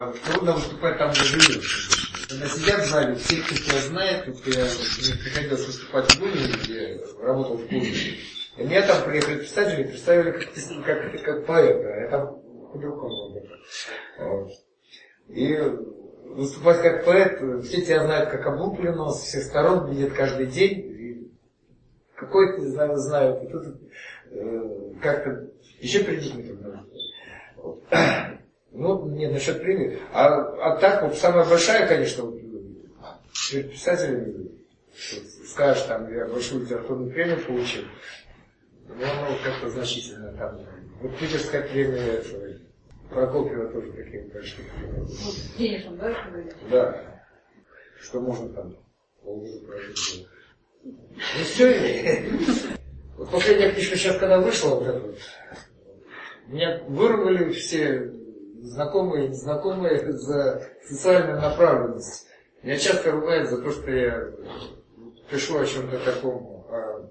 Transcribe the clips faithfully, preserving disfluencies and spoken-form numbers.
Трудно выступать там, где живешь. Когда сидят в зале, все, кто тебя знает, вот я, мне приходилось выступать в Думе, где работал в клубе. И меня там приехали писатели, представили как, как, как поэта, а я там художником был. Вот. И выступать как поэт, все тебя знают как облупленного, с всех сторон, видят каждый день. И какой ты знают, и тут э, как-то еще приличный трудно. Вот. Ну, не, насчет премии. А, а так, вот самая большая, конечно, вот, перед писателями, скажешь, там, я большую литературную премию получил, но оно вот как-то значительно там. Вот питерская премия, это, Прокопьева тоже такие большие премии. Вот денежным, да, что говорите? Да. Что можно там полгода прожить. Ну все. Вот последняя книжка сейчас, когда вышла, вот эта вот, меня вырвали все знакомые и незнакомые за социальную направленность. Меня часто ругают за то, что я пишу о чем-то таком.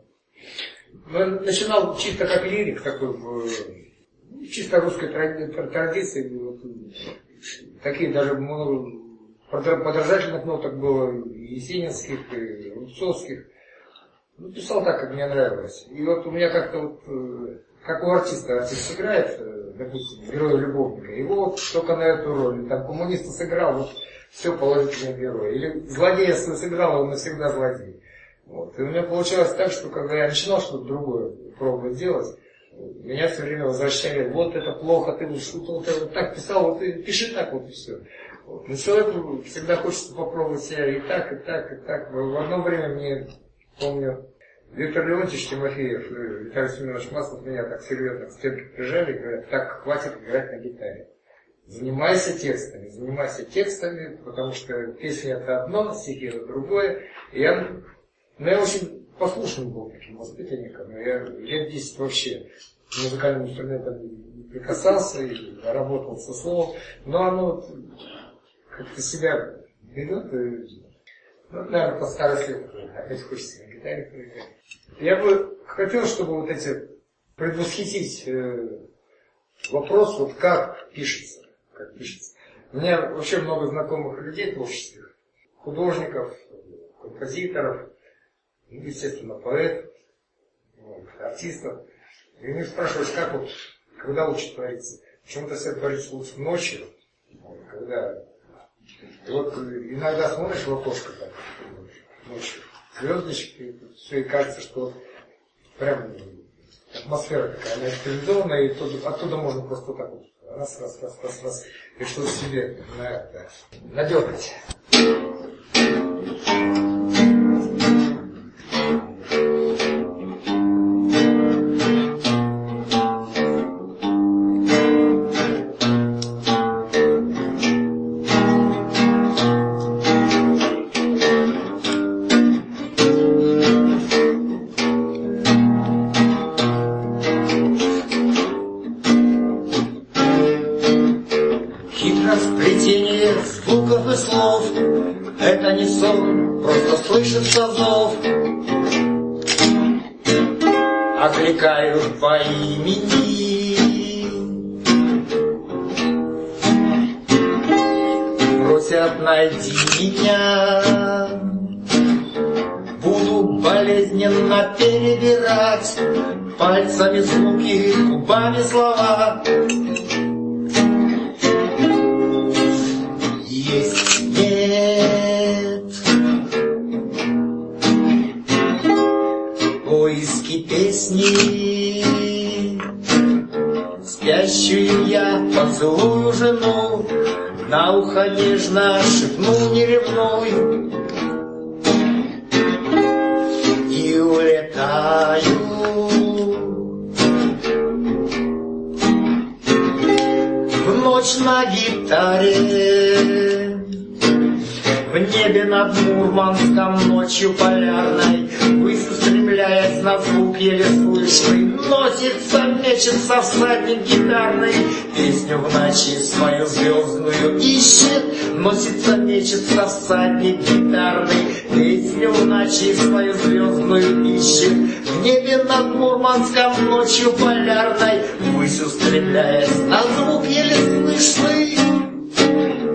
Но начинал чисто как лирик, такой в чисто русской традиции. Вот, такие даже много подражательных ноток было, есенинских, и рубцовских. Ну, писал так, как мне нравилось. И вот у меня как-то вот, как у артиста, артист играет, допустим, героя-любовника, его вот только на эту роль, там коммуниста сыграл, вот все положительный герой. Или злодея сыграл, он навсегда злодей. Вот. И у меня получалось так, что когда я начинал что-то другое пробовать делать, меня все время возвращали, вот это плохо, ты вот что-то вот, вот так писал, вот ты пиши так вот и все. Вот. Но человеку всегда хочется попробовать себя и так, и так, и так. В одно время мне, помню, Виктор Леонтьевич Тимофеев и Виталий Семенович Маслов меня так серьезно к стенке прижали и говорят, так, хватит играть на гитаре. Занимайся текстами, занимайся текстами, потому что песня это одно, стихи это другое. И я, ну, я очень послушным был таким воспитанником. Я лет десять вообще к музыкальным инструментам не прикасался и работал со словом. Но оно как-то себя ведет. И, ну, наверное, по старости опять хочется на гитаре поиграть. Я бы хотел, чтобы вот эти предвосхитить э, вопрос, вот как пишется, как пишется. У меня вообще много знакомых людей творческих, художников, композиторов, естественно, поэтов, вот, артистов. И у них спрашиваешь, как вот, когда лучше творится. Почему-то все творится лучше ночью, вот, когда... И вот иногда смотришь в окошко так, ночью, звездочки, все, и кажется, что прям атмосфера такая, она стилизованная, и тут, оттуда можно просто так вот раз, раз, раз, раз, раз, и что-то себе на, да, надергать. Окликают по имени, просят найти меня. Буду болезненно перебирать пальцами звуки, губами слова. Есть, нет, поиски песни. Спящую я поцелую жену, на ухо нежно шепну не ревнуй. И улетаю в ночь на гитаре. В небе над Мурманском ночью полярной, ввысь устремляясь на звук еле слышный, носится, мечется всадник гитарный, песню в ночи свою звездную ищет. Носится, мечется всадник гитарный, песню в ночи свою звездную ищет. В небе над Мурманском ночью полярной, ввысь устремляясь на звук еле слышный.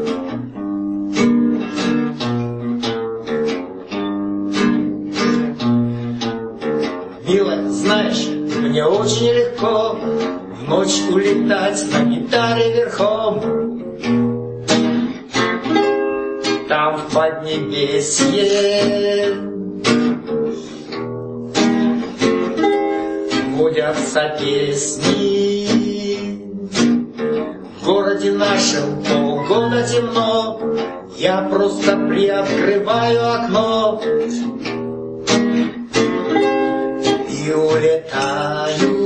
в ночь улетать на гитаре верхом. Там в Поднебесье водятся песни. В городе нашем полгода темно, я просто приоткрываю окно и улетаю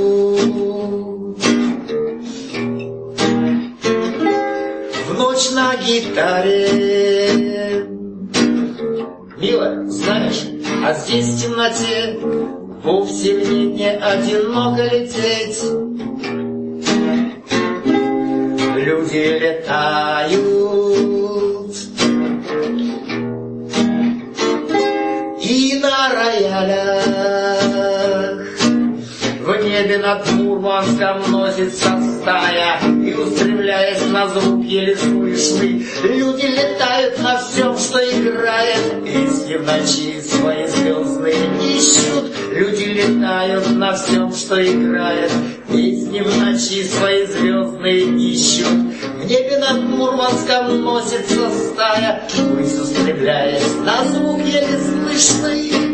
в ночь на гитаре. Милая, знаешь, а здесь в темноте вовсе мне не одиноко лететь. Люди летают и на роялях. В небе над Мурманском носится стая, и, устремляясь на звук еле слышный, люди летают на всем, что играет. Песни в ночи свои звездные ищут. Люди летают на всем, что играет. Песни в ночи свои звездные ищут. В небе над Мурманском носится стая, ввысь устремляясь на звук еле слышный.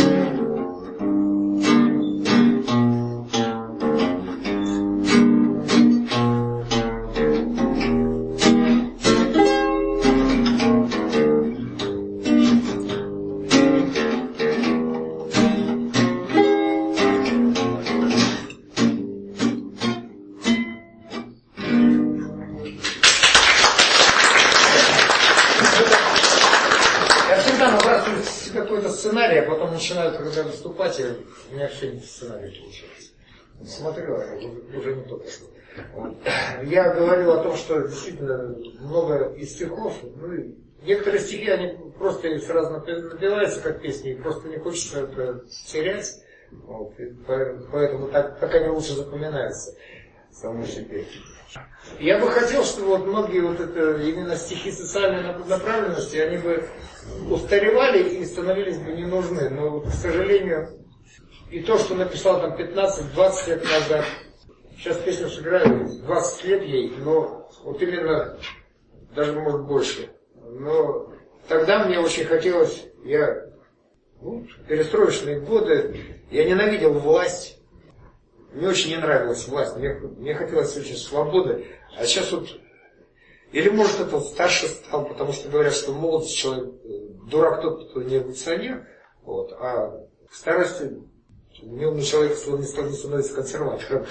Сценарий, а потом начинаю, когда выступать, и у меня все не сценарий получается. Смотрю, а уже не то пошло. Вот. Я говорил о том, что действительно много из стихов, ну, некоторые стихи, они просто сразу напеваются как песни, и просто не хочется это терять. Вот. Поэтому так, так они лучше запоминаются самому себе. Я бы хотел, чтобы вот многие вот это, именно стихи социальной направленности, они бы устаревали и становились бы не нужны. Но, вот, к сожалению, и то, что написал там пятнадцать-двадцать лет назад, сейчас песню сыграю, двадцать лет ей, но вот именно, даже может больше. Но тогда мне очень хотелось, я, ну, перестроечные годы, я ненавидел власть. Мне очень не нравилась власть, мне, мне хотелось очень свободы. А сейчас вот, или может это старше стал, потому что говорят, что молодой человек, дурак тот, кто не эволюционер, вот, а к старости неумный человек не становится консерватором.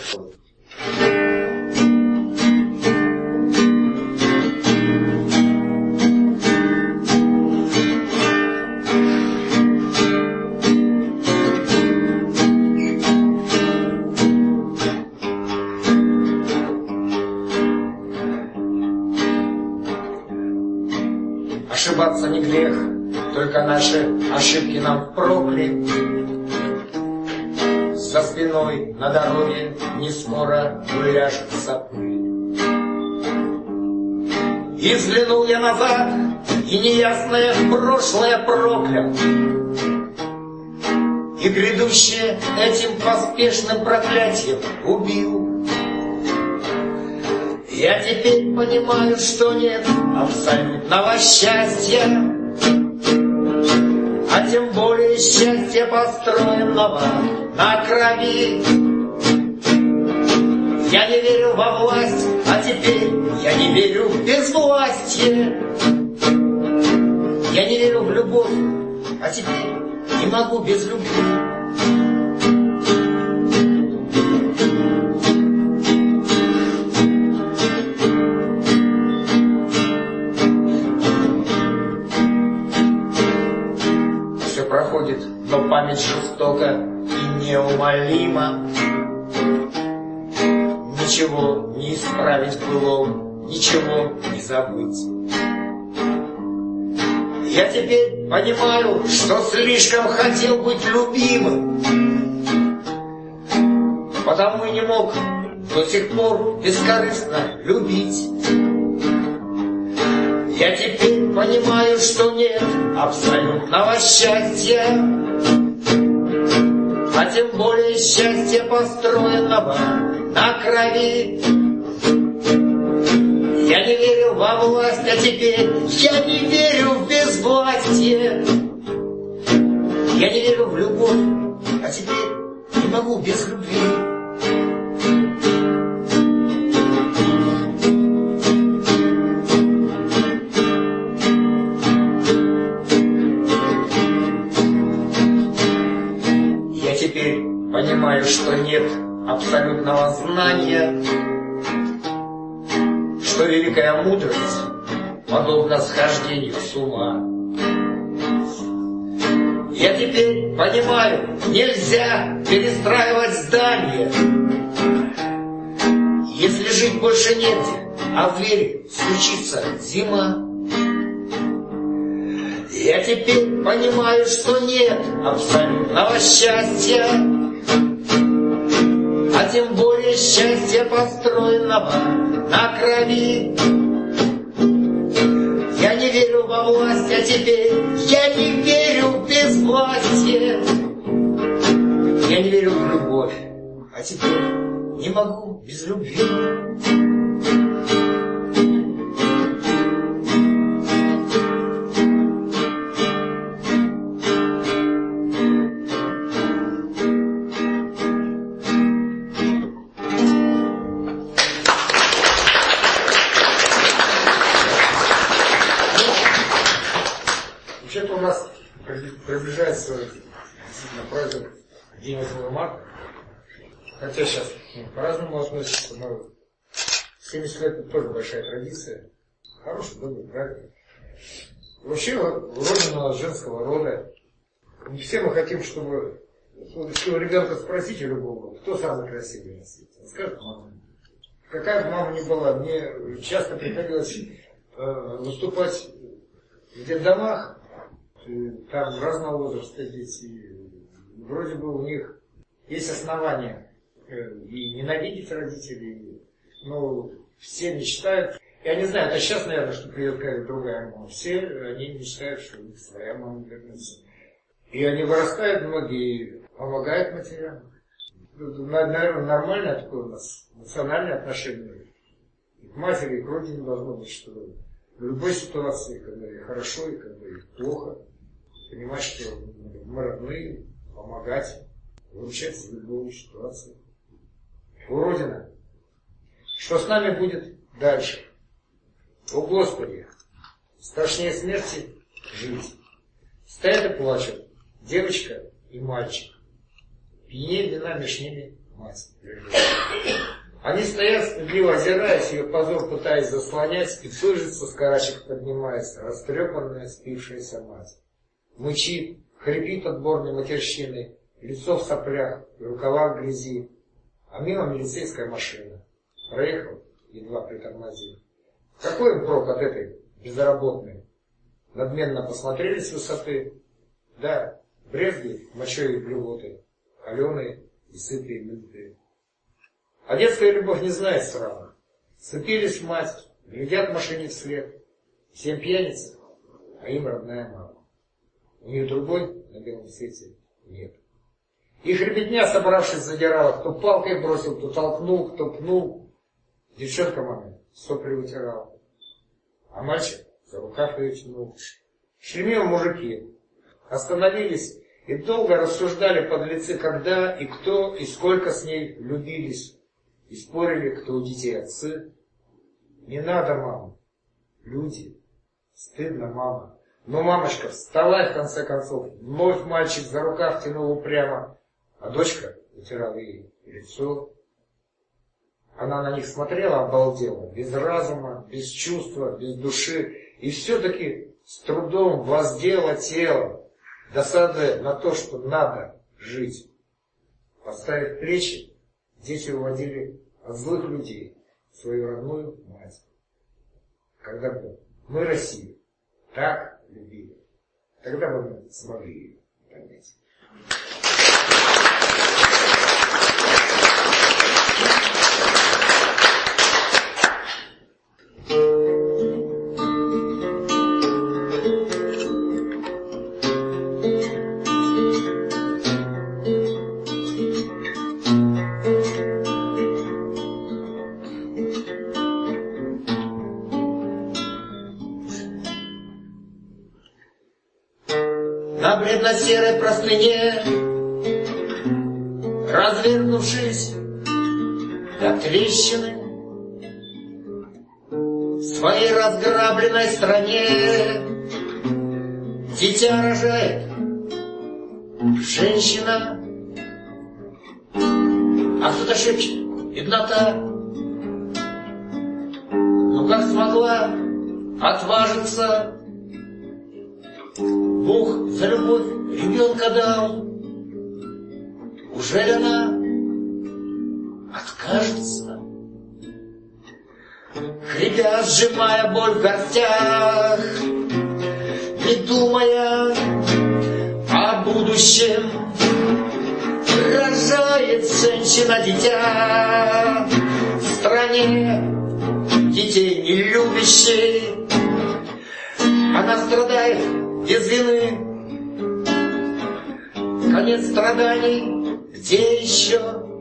Ошибаться не грех, только наши ошибки нам впрокли. За спиной на дороге не скоро уляжется пыль. И взглянул я назад, и неясное прошлое проклял, и грядущее этим поспешным проклятием убил. Я теперь понимаю, что нет абсолютного счастья, а тем более счастья, построенного на крови. Я не верил во власть, а теперь я не верю в безвластие. Я не верю в любовь, а теперь не могу без любви. Но память жестока и неумолима. Ничего не исправить было, ничего не забыть. Я теперь понимаю, что слишком хотел быть любимым, потому и не мог до сих пор бескорыстно любить. Я теперь понимаю, что нет абсолютного счастья, а тем более счастья, построенного на крови. Я не верил во власть, а теперь я не верю в безвластие. Я не верю в любовь, а теперь не могу без любви. Я теперь понимаю, что нет абсолютного знания, что великая мудрость подобна схождению с ума. Я теперь понимаю, нельзя перестраивать здание, если жить больше негде, а в мире случится зима. Я теперь понимаю, что нет абсолютного счастья, а тем более счастья, построенного на крови. Я не верю во власть, а теперь я не верю в безвластие. Я не верю в любовь, а теперь не могу без любви. Приближается действительно праздник День восьмого марта. Хотя сейчас ну, по-разному относится, но семьдесят лет это тоже большая традиция. Хороший, добрый праздник. Вообще, родина женского рода. Все мы хотим, чтобы, если у ребенка спросите любого, кто самый красивый на свете, он скажет мама. Какая бы мама ни была, мне часто приходилось э, выступать в детдомах. Там разного возраста дети, вроде бы у них есть основания и ненавидеть родителей, но все мечтают, я не знаю, это сейчас, наверное, что придет какая-то другая мама, все они мечтают, что у них своя мама вернется. И они вырастают, многие помогают матерям. Наверное, нормальное такое у нас национальное отношение и к матери, и к родине должно быть, что в любой ситуации, когда ей хорошо и когда ей плохо, понимать, что мы родные, помогать, выручать в любой ситуации. О, Родина, что с нами будет дальше? О, Господи, страшнее смерти жить. Стоят и плачут девочка и мальчик. Пьянее вина меж ними мать. Они стоят, стыдливо озираясь, ее позор пытаясь заслонять, спецужится, с карачек поднимается, растрепанная, спившаяся мать. Мычит, хрипит отборной матерщины, лицо в соплях, рукава в грязи. А мимо милицейская машина. Проехал, едва притормозил. Какой им прок от этой безработной? Надменно посмотрели с высоты. Да, брезги мочой и блювоты, холеные и сытые мыльные. А детская любовь не знает срама. Сцепились в мать, глядят машине вслед. Всем пьяница, а им родная мама. У нее другой на белом свете нет. Их ребятня, собравшись, задирала. Кто палкой бросил, кто толкнул, кто пнул. Девчонка маме сопли вытирала. А мальчик за рукав ее тянул. Шли мимо мужики. Остановились и долго рассуждали подлецы, когда и кто и сколько с ней любились. И спорили, кто у детей отцы. Не надо, мама. Люди. Стыдно, мама. Но мамочка, вставай в конце концов. Вновь мальчик за рукав тянул упрямо, а дочка вытирала ей лицо. Она на них смотрела, обалдела, без разума, без чувства, без души. И все-таки с трудом воздела тело, досадуя на то, что надо жить. Поставив плечи, дети уводили от злых людей свою родную мать. Когда бы мы Россию так любили, тогда бы мы смогли ее понять. на бледно-серой простыне, развернувшись до трещины, в своей разграбленной стране дитя рожает женщина, а кто-то шепчет: беднота. Ну как смогла отважиться, Бог за любовь ребенка дал, ужели она откажется? Хрипя, сжимая боль в гостях, не думая о будущем, рожает женщина дитя в стране детей не любящей. Она страдает без вины. Конец страданий где еще?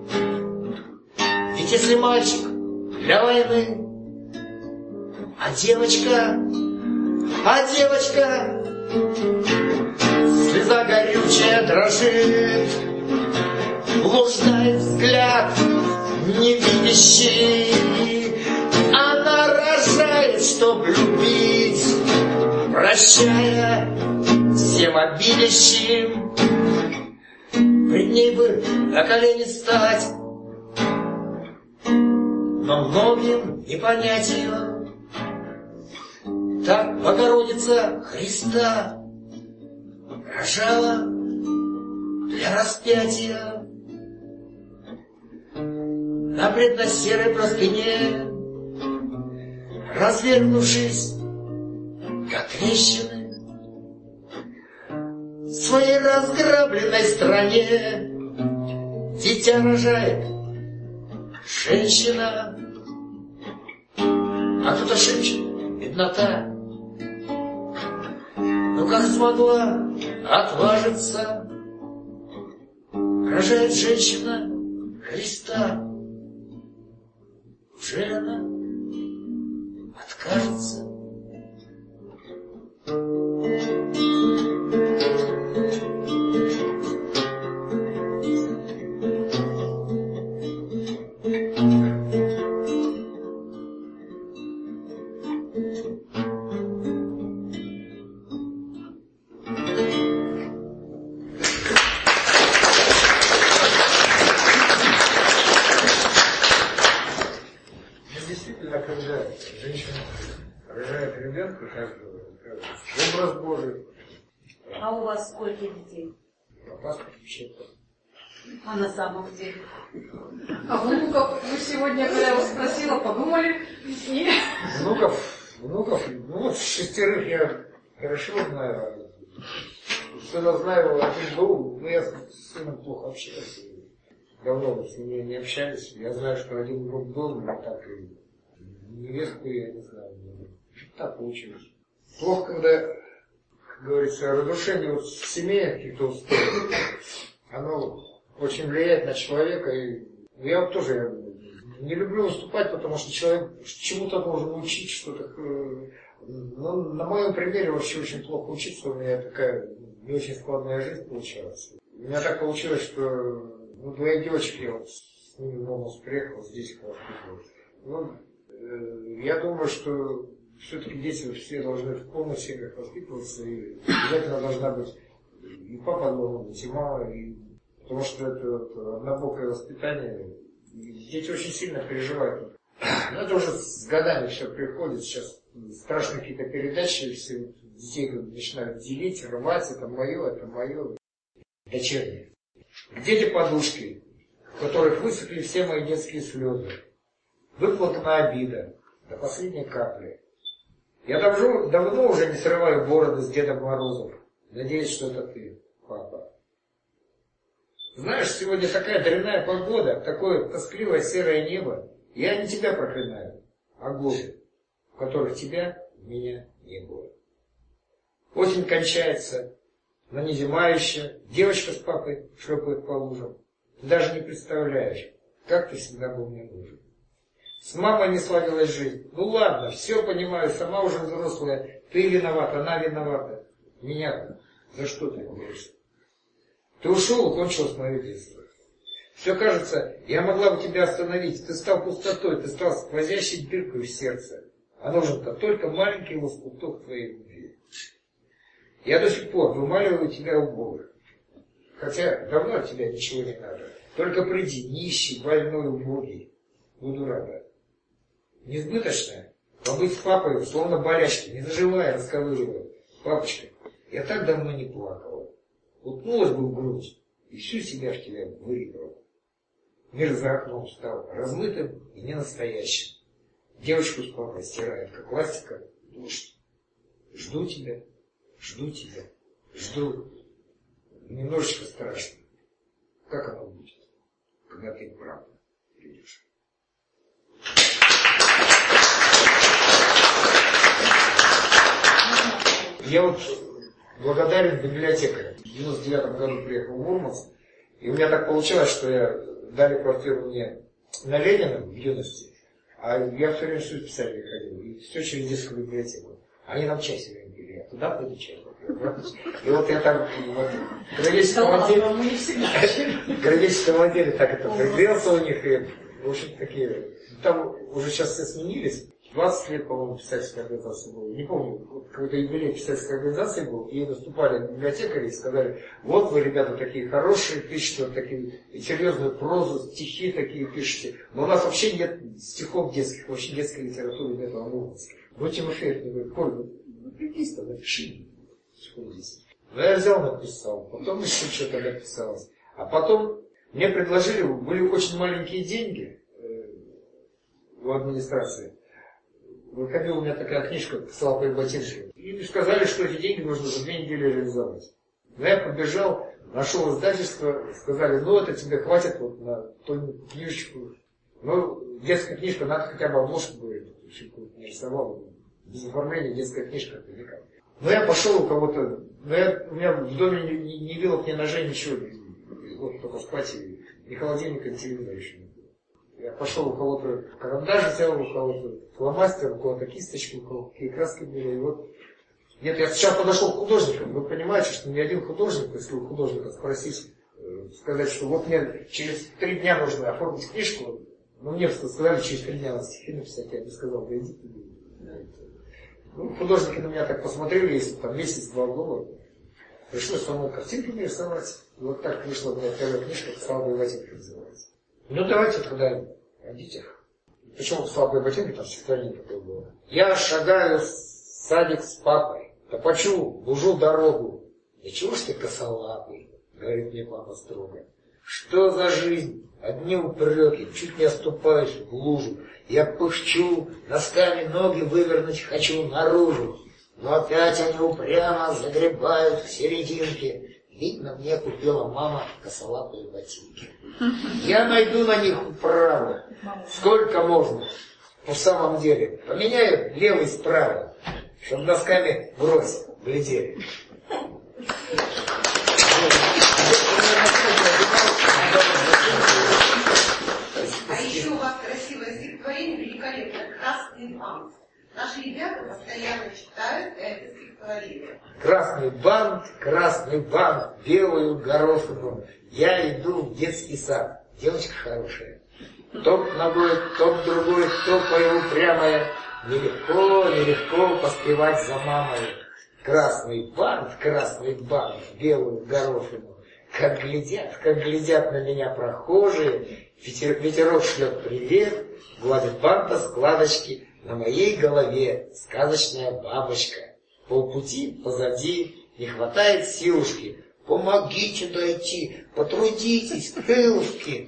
Ведь если мальчик для войны, а девочка, а девочка, слеза горючая дрожит, блуждает взгляд невидящий. Она рожает, чтоб любить, прощая всем обидящим. Пред ней бы на колени стать, но многим не понять ее. Так Богородица Христа рожала для распятия на бледно-серой простыне, развернувшись до трещины, в своей разграбленной стране дитя рожает женщина, а кто-то шепчет: беднота. Ну как смогла отважиться, рожает женщина Христа, уже она откажется? Образ Божий. А у вас сколько детей? А на самом деле? А внуков вы сегодня, когда я вас спросила, подумали? И... Внуков, внуков, ну вот шестерых я хорошо знаю. Сына знаю, один был, но я с сыном плохо общался. Давно мы с ними не общались. Я знаю, что один друг был, но так и невестку я не знаю. Так получилось. Плохо, когда, как говорится, разрушение вот в семье каких-то устоев, оно очень влияет на человека. И я вот тоже не люблю выступать, потому что человек чему-то должен учить, что-то. Но на моем примере вообще очень плохо учиться. У меня такая не очень складная жизнь получалась. У меня так получилось, что ну, двоих девочек я вот с ними в Момус приехал, здесь их воспитывал. Ну, э, я думаю, что все-таки дети все должны в полных семьях воспитываться, и обязательно должна быть и папа должен быть, и мама, и... потому что это вот, однобокое воспитание. И дети очень сильно переживают. Но это уже с годами все приходит. Сейчас страшные какие-то передачи, все детей начинают делить, рвать, это мое, это мое. Дочернее. Где те подушки, в которых высохли все мои детские слезы? Выплакана обида до последней капли. Я давно, давно уже не срываю бороды с Дедом Морозом. Надеюсь, что это ты, папа. Знаешь, сегодня такая дрянная погода, такое тоскливое серое небо. Я не тебя проклинаю, а годы, в которых тебя, меня не было. Осень кончается, но не зима еще. Девочка с папой шлепает по лужам. Ты даже не представляешь, как ты всегда был мне нужен. С мамой не сладилась жизнь. Ну ладно, все понимаю, сама уже взрослая. Ты виновата, она виновата. Меня За что ты борешься? Ты ушел, и кончилось мое детство. Все кажется, я могла бы тебя остановить. Ты стал пустотой, ты стал сквозящей дыркой в сердце. А нужен-то только маленький лоскуток твоей любви. Я до сих пор вымаливаю тебя у Бога. Хотя давно от тебя ничего не надо. Только приди, нищий, больной, убогий. Буду рада. Несбыточная. Побыть с папой, словно болячки, не заживая, расковыривая. Папочка, я так давно не плакала. Уткнулась бы в грудь, и всю себя в тебя вырвала. Мир за окном стал размытым и ненастоящим. Девочку с папой стирает, как ластика, дождь. Жду тебя, жду тебя, жду. Немножечко страшно. Как оно будет, когда ты правда придешь? Я вот благодарен библиотекарю. В девяносто девятом году приехал в Мурманск, и у меня так получилось, что я дали квартиру мне на Ленина в юности, а я все время в специально ходил, и все через детскую библиотеку. Они нам чай все время пили, я туда пойду чай попью. И вот я там вот, в гравическом отделе, в гравическом отделе так это пригрелся у них, и в общем такие, там уже сейчас все сменились. двадцать лет, по-моему, писательской организации было. Не помню, какой-то юбилей писательской организации был, и наступали библиотекари и сказали, вот вы, ребята, такие хорошие, пишете вот такие серьезную прозу, стихи такие пишете. Но у нас вообще нет стихов детских, вообще детской литературы нет в Мурманске. Ну, Тимофеев мне говорит, Коль, ну припись-то, напиши. Ну, я взял, написал, потом еще что-то написалось. А потом мне предложили, были очень маленькие деньги э, в администрации. Выходила у меня такая книжка «Слава и ботинки». И сказали, что эти деньги нужно за две недели реализовать. Но я побежал, нашел издательство, сказали, ну это тебе хватит вот на ту книжечку. Ну, детская книжка, надо хотя бы обложку, говорит, не рисовал. Без оформления детская книжка, это никак. Но я пошел у кого-то, но я, у меня в доме ни, ни, ни вилок, ни ножей, ничего. Вот только спать, и, ни холодильника, ни телевизора еще не было. Я пошел у кого-то карандаш взял, у кого-то фломастер, у кого-то кисточку, у кого-то какие краски были. И вот. Нет, я сначала подошел к художникам. Вы понимаете, что ни один художник, если у художника спросить, сказать, что вот мне через три дня нужно оформить книжку, но мне сказали, через три дня надо стихи написать, я бы сказал, да иди ты. Ну, художники на меня так посмотрели, если там месяц-два было. Пришлось самому картинку нарисовать. И вот так вышла моя первая книжка, «Слава и ботинки» называется. Ну давайте тогда о детях. Почему «Слава и ботинки» там стихотворение такое было? Я шагаю в садик с папой, топочу, бужу дорогу. И чего ж ты косолапый, говорит мне папа строго. Что за жизнь? Одни упреки, чуть не оступаешь в лужу. Я пыхчу, носками ноги вывернуть хочу наружу. Но опять они упрямо загребают к серединке. Видно, мне купила мама косолапые ботинки. Я найду на них управу. Сколько можно? В самом деле. Поменяю левый справа, чтобы носками врозь глядели. А еще у вас красивое стихотворение, великолепно, «Красный бант». Наши ребята постоянно читают это стихотворение. Красный бант, красный бант, белую горошину. Я иду в детский сад. Девочка хорошая. Топ ногой, топ другой, топая упрямая. Нелегко, нелегко поспевать за мамой. Красный бант, красный бант, белую горошину. Как глядят, как глядят на меня прохожие. Ветер, ветерок шлет привет, гладит банта складочки. На моей голове сказочная бабочка. Полпути позади, не хватает силушки. Помогите дойти, потрудитесь, крылышки.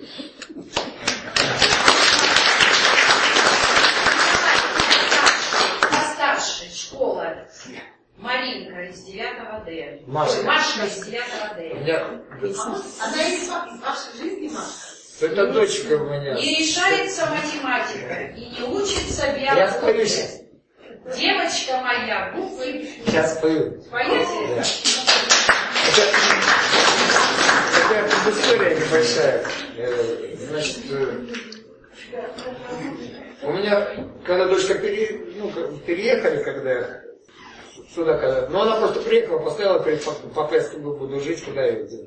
Старшая школа Маринка из девятого Д. Маша. Машка из девятого Д. Меня... Она из вашей жизни, Маша? Это дочка у меня. Не решается математика и не учится биология. Я спою сейчас. Девочка моя, буквы. Сейчас спою. Споете? Да. Это, это история небольшая. Значит, у меня, когда дочка пере, ну, переехали, когда сюда когда... Ну, она просто приехала, поставила перед фактом, пока я с тобой буду жить, куда я иду.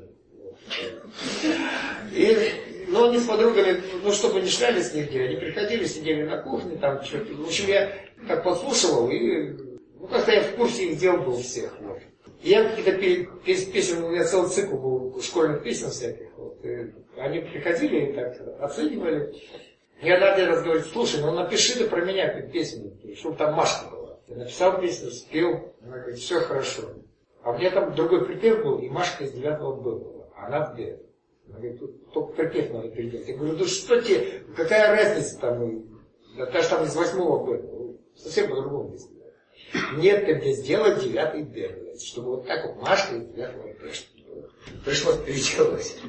И, ну, они с подругами, ну, чтобы не шлялись нигде, они приходили, сидели на кухне, там, что-то. В общем, я так подслушивал, и, ну, как-то я в курсе их дел был всех, вот. И я какие-то песен, у меня целый цикл был школьных песен всяких, вот. И они приходили и так оценивали. И она один раз говорит: слушай, ну напиши ты про меня песню, чтобы там Машка была. Я написал песню, спел, она говорит: все хорошо. А у меня там другой припев был, и Машка из девятого Б была, а она в Б. Она говорит: тут только припев надо переделать. Я говорю: ну что тебе, какая разница там, это же там из восьмого Б, совсем по-другому здесь. Нет, ты мне сделай девятый Б, чтобы вот так вот Машка из девятого Б. Пришлось переделать.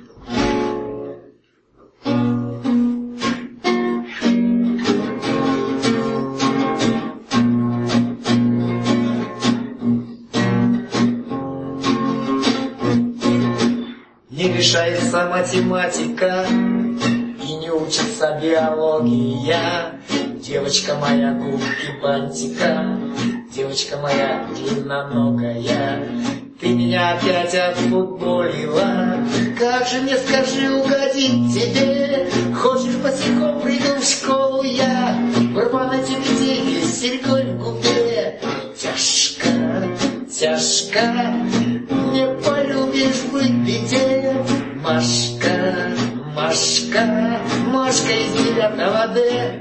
Не решается математика и не учится биология. Девочка моя губки бантика, девочка моя длинноногая. Ты меня опять отфутболила, как же мне, скажи, угодить тебе? Хочешь, босиком приду в школу я, барабаны тебе деньги с серьгой в губе. Тяжко, тяжко, не полюбишь быть в беде. Машка, Машка, Машка из девятого Д.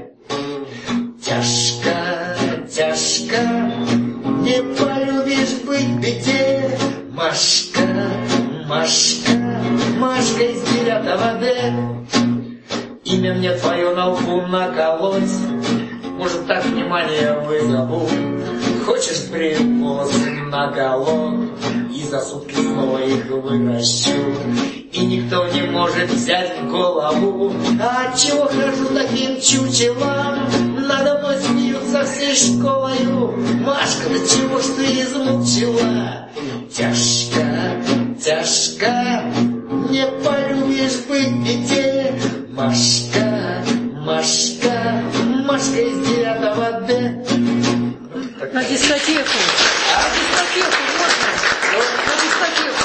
Тяжко, тяжко, не полюбишь быть в беде. Машка, Машка, Машка из девятого Д. Имя мне твое на лбу наколоть, может, так внимание вызову. Хочешь, сбрею волосы наголо и за сутки снова их выращу. И никто не может взять в голову, а отчего хожу таким чучелом? Надо мной смеются всей школою. Машка, да чего ж ты измучила? Тяжко, тяжко, не полюбишь быть в беде. Машка, Машка, Машка из девятого Д. На дискотеку. На дискотеку можно? На дискотеку.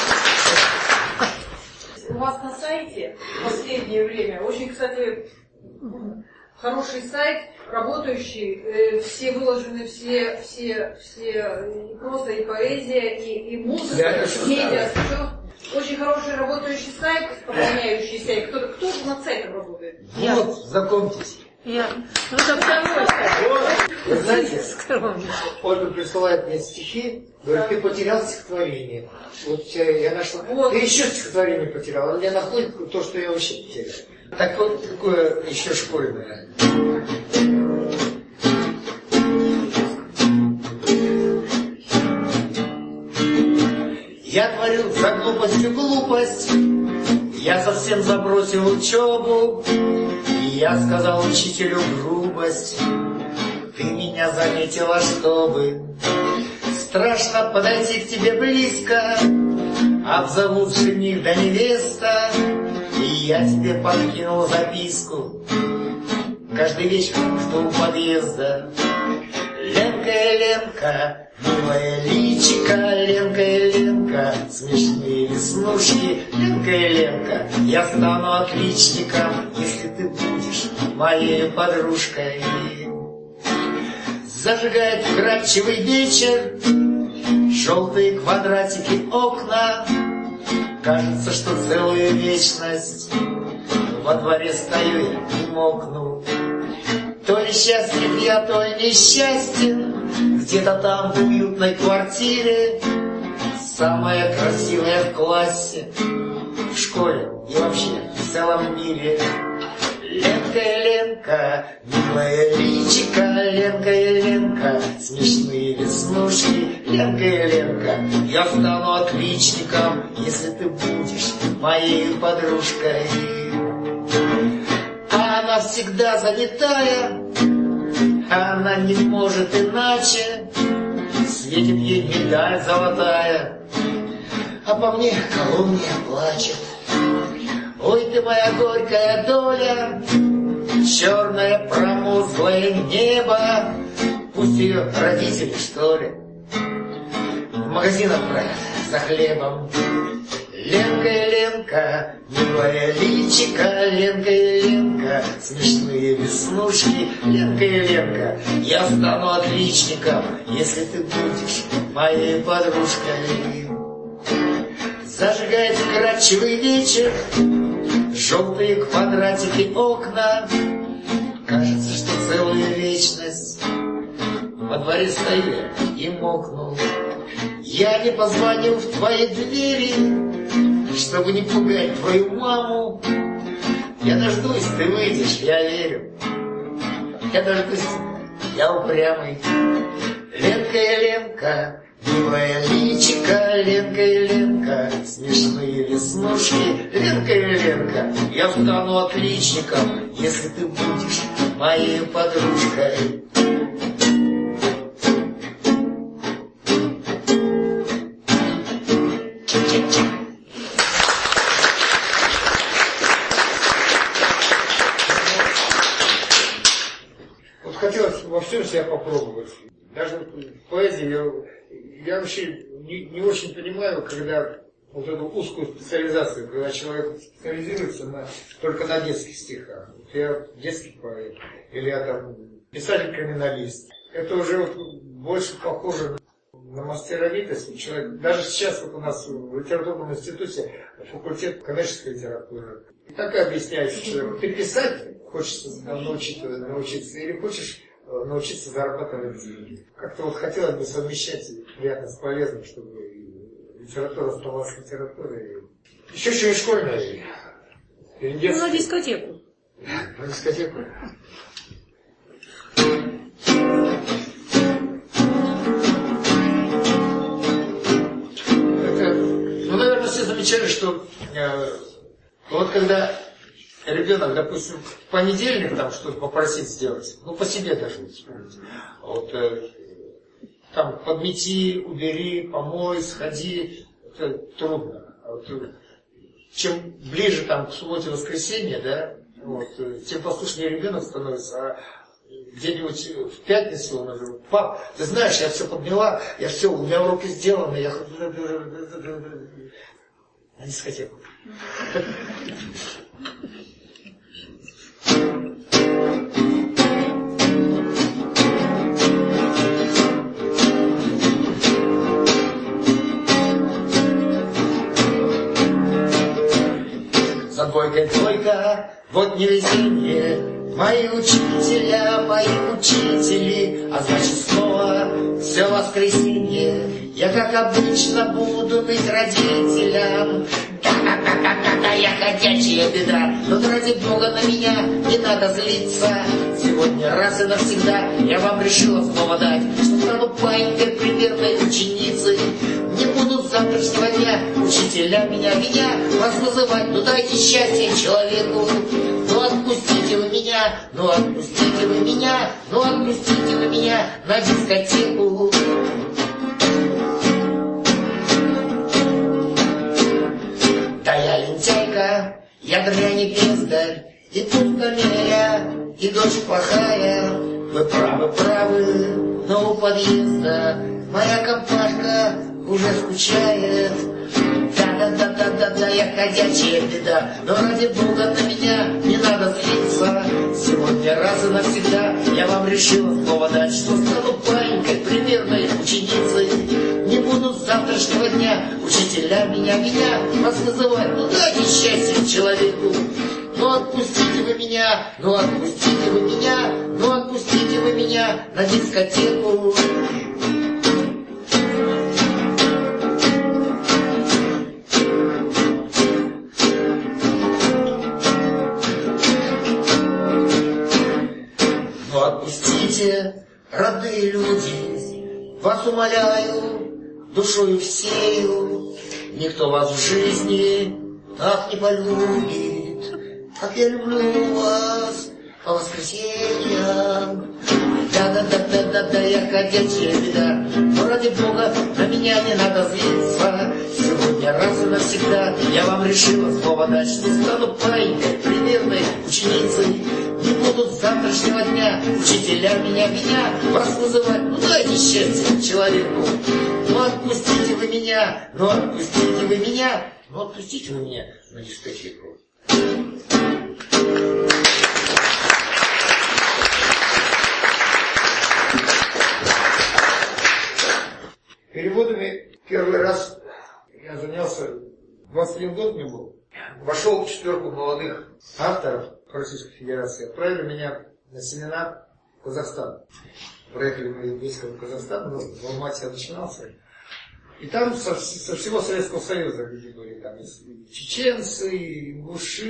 У вас на сайте в последнее время очень, кстати, хороший сайт, работающий, все выложены все, все, все и проза, и поэзия, и, и музыка, и медиа. Очень хороший работающий сайт, пополняющийся. И кто, кто же над сайтом работает? Я. Вот, знакомьтесь. Я. Ну, это второй сайт. Вы знаете, Ольга присылает мне стихи, говорит: ты потерял стихотворение. Вот я нашла. Вот. Ты еще стихотворение потерял. Он мне находит то, что я вообще потерял. Так вот, такое еще школьное. Я творил за глупостью глупость, я совсем забросил учебу, и я сказал учителю грубость: ты меня заметила, чтобы страшно подойти к тебе близко, обзовут жених да невеста, и я тебе подкинул записку каждый вечер, что у подъезда. Ленка и Ленка, милая личика, Ленка и Ленка, смешные веснушки, Ленка и Ленка, я стану отличником, если ты будешь моей подружкой. Зажигает вкрадчивый вечер, желтые квадратики окна, кажется, что целую вечность во дворе стою я и мокну. То ли счастлив я, то ли несчастен, где-то там в уютной квартире, самая красивая в классе, в школе и вообще в целом мире. Ленка и Ленка, милая личика, Ленка и Ленка, смешные веснушки, Ленка и Ленка, я стану отличником, если ты будешь моей подружкой. Она всегда занятая, она не может иначе, светит ей медаль золотая, а по мне колония плачет. Ой, ты моя горькая доля, черное промозглое небо, пусть ее родители, что ли, магазин отправят за хлебом. Ленка и Ленка, милая личика, Ленка и Ленка, смешные веснушки, Ленка и Ленка, я стану отличником, если ты будешь моей подружкой. Зажигает вкрадчивый вечер, желтые квадратики окна, кажется, что целую вечность во дворе стою и мокну. Я не позвонил в твои двери, чтобы не пугать твою маму. Я дождусь, ты выйдешь, я верю. Я дождусь, я упрямый. Ленка и Ленка, милая личика, Ленка и Ленка, смешные веснушки, Ленка и Ленка, я стану отличником, если ты будешь моей подружкой. Вот хотелось во всем себя попробовать. Даже в поэзии я, я вообще не, не очень понимаю, когда вот эту узкую специализацию, когда человек специализируется на, только на детских стихах. Вот я детский поэт, или я там писатель-криминалист. Это уже вот больше похоже на мастеровитость. Человек, даже сейчас вот у нас в литературном институте факультет коммерческой литературы. И так и объясняешь человеку, ты писать хочется научиться, научиться или хочешь научиться зарабатывать деньги. Как-то вот хотелось бы совмещать приятно с полезным, чтобы литература оставалась литературой. Еще еще и школьная. Ну, на дискотеку. На дискотеку. Это, ну, наверное, все замечали, что э, вот когда ребенок, допустим, в понедельник там что-то попросит сделать, ну, по себе даже вспомните. Вот, э, там, подмети, убери, помой, сходи, это трудно. Вот, чем ближе там к субботе-воскресенье, да, вот, тем послушнее ребенок становится, а где-нибудь в пятницу он говорит: пап, ты знаешь, я все подняла, я все, у меня уроки сделаны, я на дискотеку. За двойкой двойка, вот невезение, мои учителя, мои учители, а значит снова все воскресенье. Я, как обычно, буду быть родителем. Да-да-да-да-да, я ходячая беда. Но ради Бога на меня не надо злиться. Сегодня раз и навсегда я вам решила снова дать, что стану паинькой примерной ученицы. Не будут с завтрашнего дня учителя меня, меня вас вызывать. Ну дайте счастье человеку. Ну отпустите вы меня, ну отпустите вы меня, ну отпустите вы меня на дискотеку. Да я лентяйка, я дрянь и бездарь, и пустомея, и дочь плохая. Вы правы, правы, но у подъезда моя компашка уже скучает. Да-да-да-да-да-да, я ходячая беда, но ради Бога на меня не надо злиться. Сегодня раз и навсегда я вам решила снова дать, что стану паинькой, примерной ученицей. Не будут с завтрашнего дня учителя меня, меня вас вызывать. Ну дайте счастье человеку. Ну отпустите вы меня, ну отпустите вы меня, ну отпустите вы меня на дискотеку. Ну отпустите, родные люди, вас умоляю, душою всею, никто вас в жизни так не полюбит, как я люблю вас по воскресеньям. Да-да-да-да-да-да, я ходячая беда, но ради Бога на меня не надо злиться. Сегодня раз и навсегда я вам решила снова дать, что стану паинькой, примерной ученицей. Не будут с завтрашнего дня учителя меня, меня вас вызывать. Ну дайте счастье человеку, ну отпустите меня, но отпустите вы меня, но отпустите вы меня на дискотеку. Переводами первый раз я занялся, двадцать один год мне был. Вошел в четверку молодых авторов Российской Федерации. Отправили меня на семинар в Казахстан. Проехали мы весь Казахстан, в Алмате я начинался. И там со, со всего Советского Союза люди были. Там и чеченцы, и ингуши,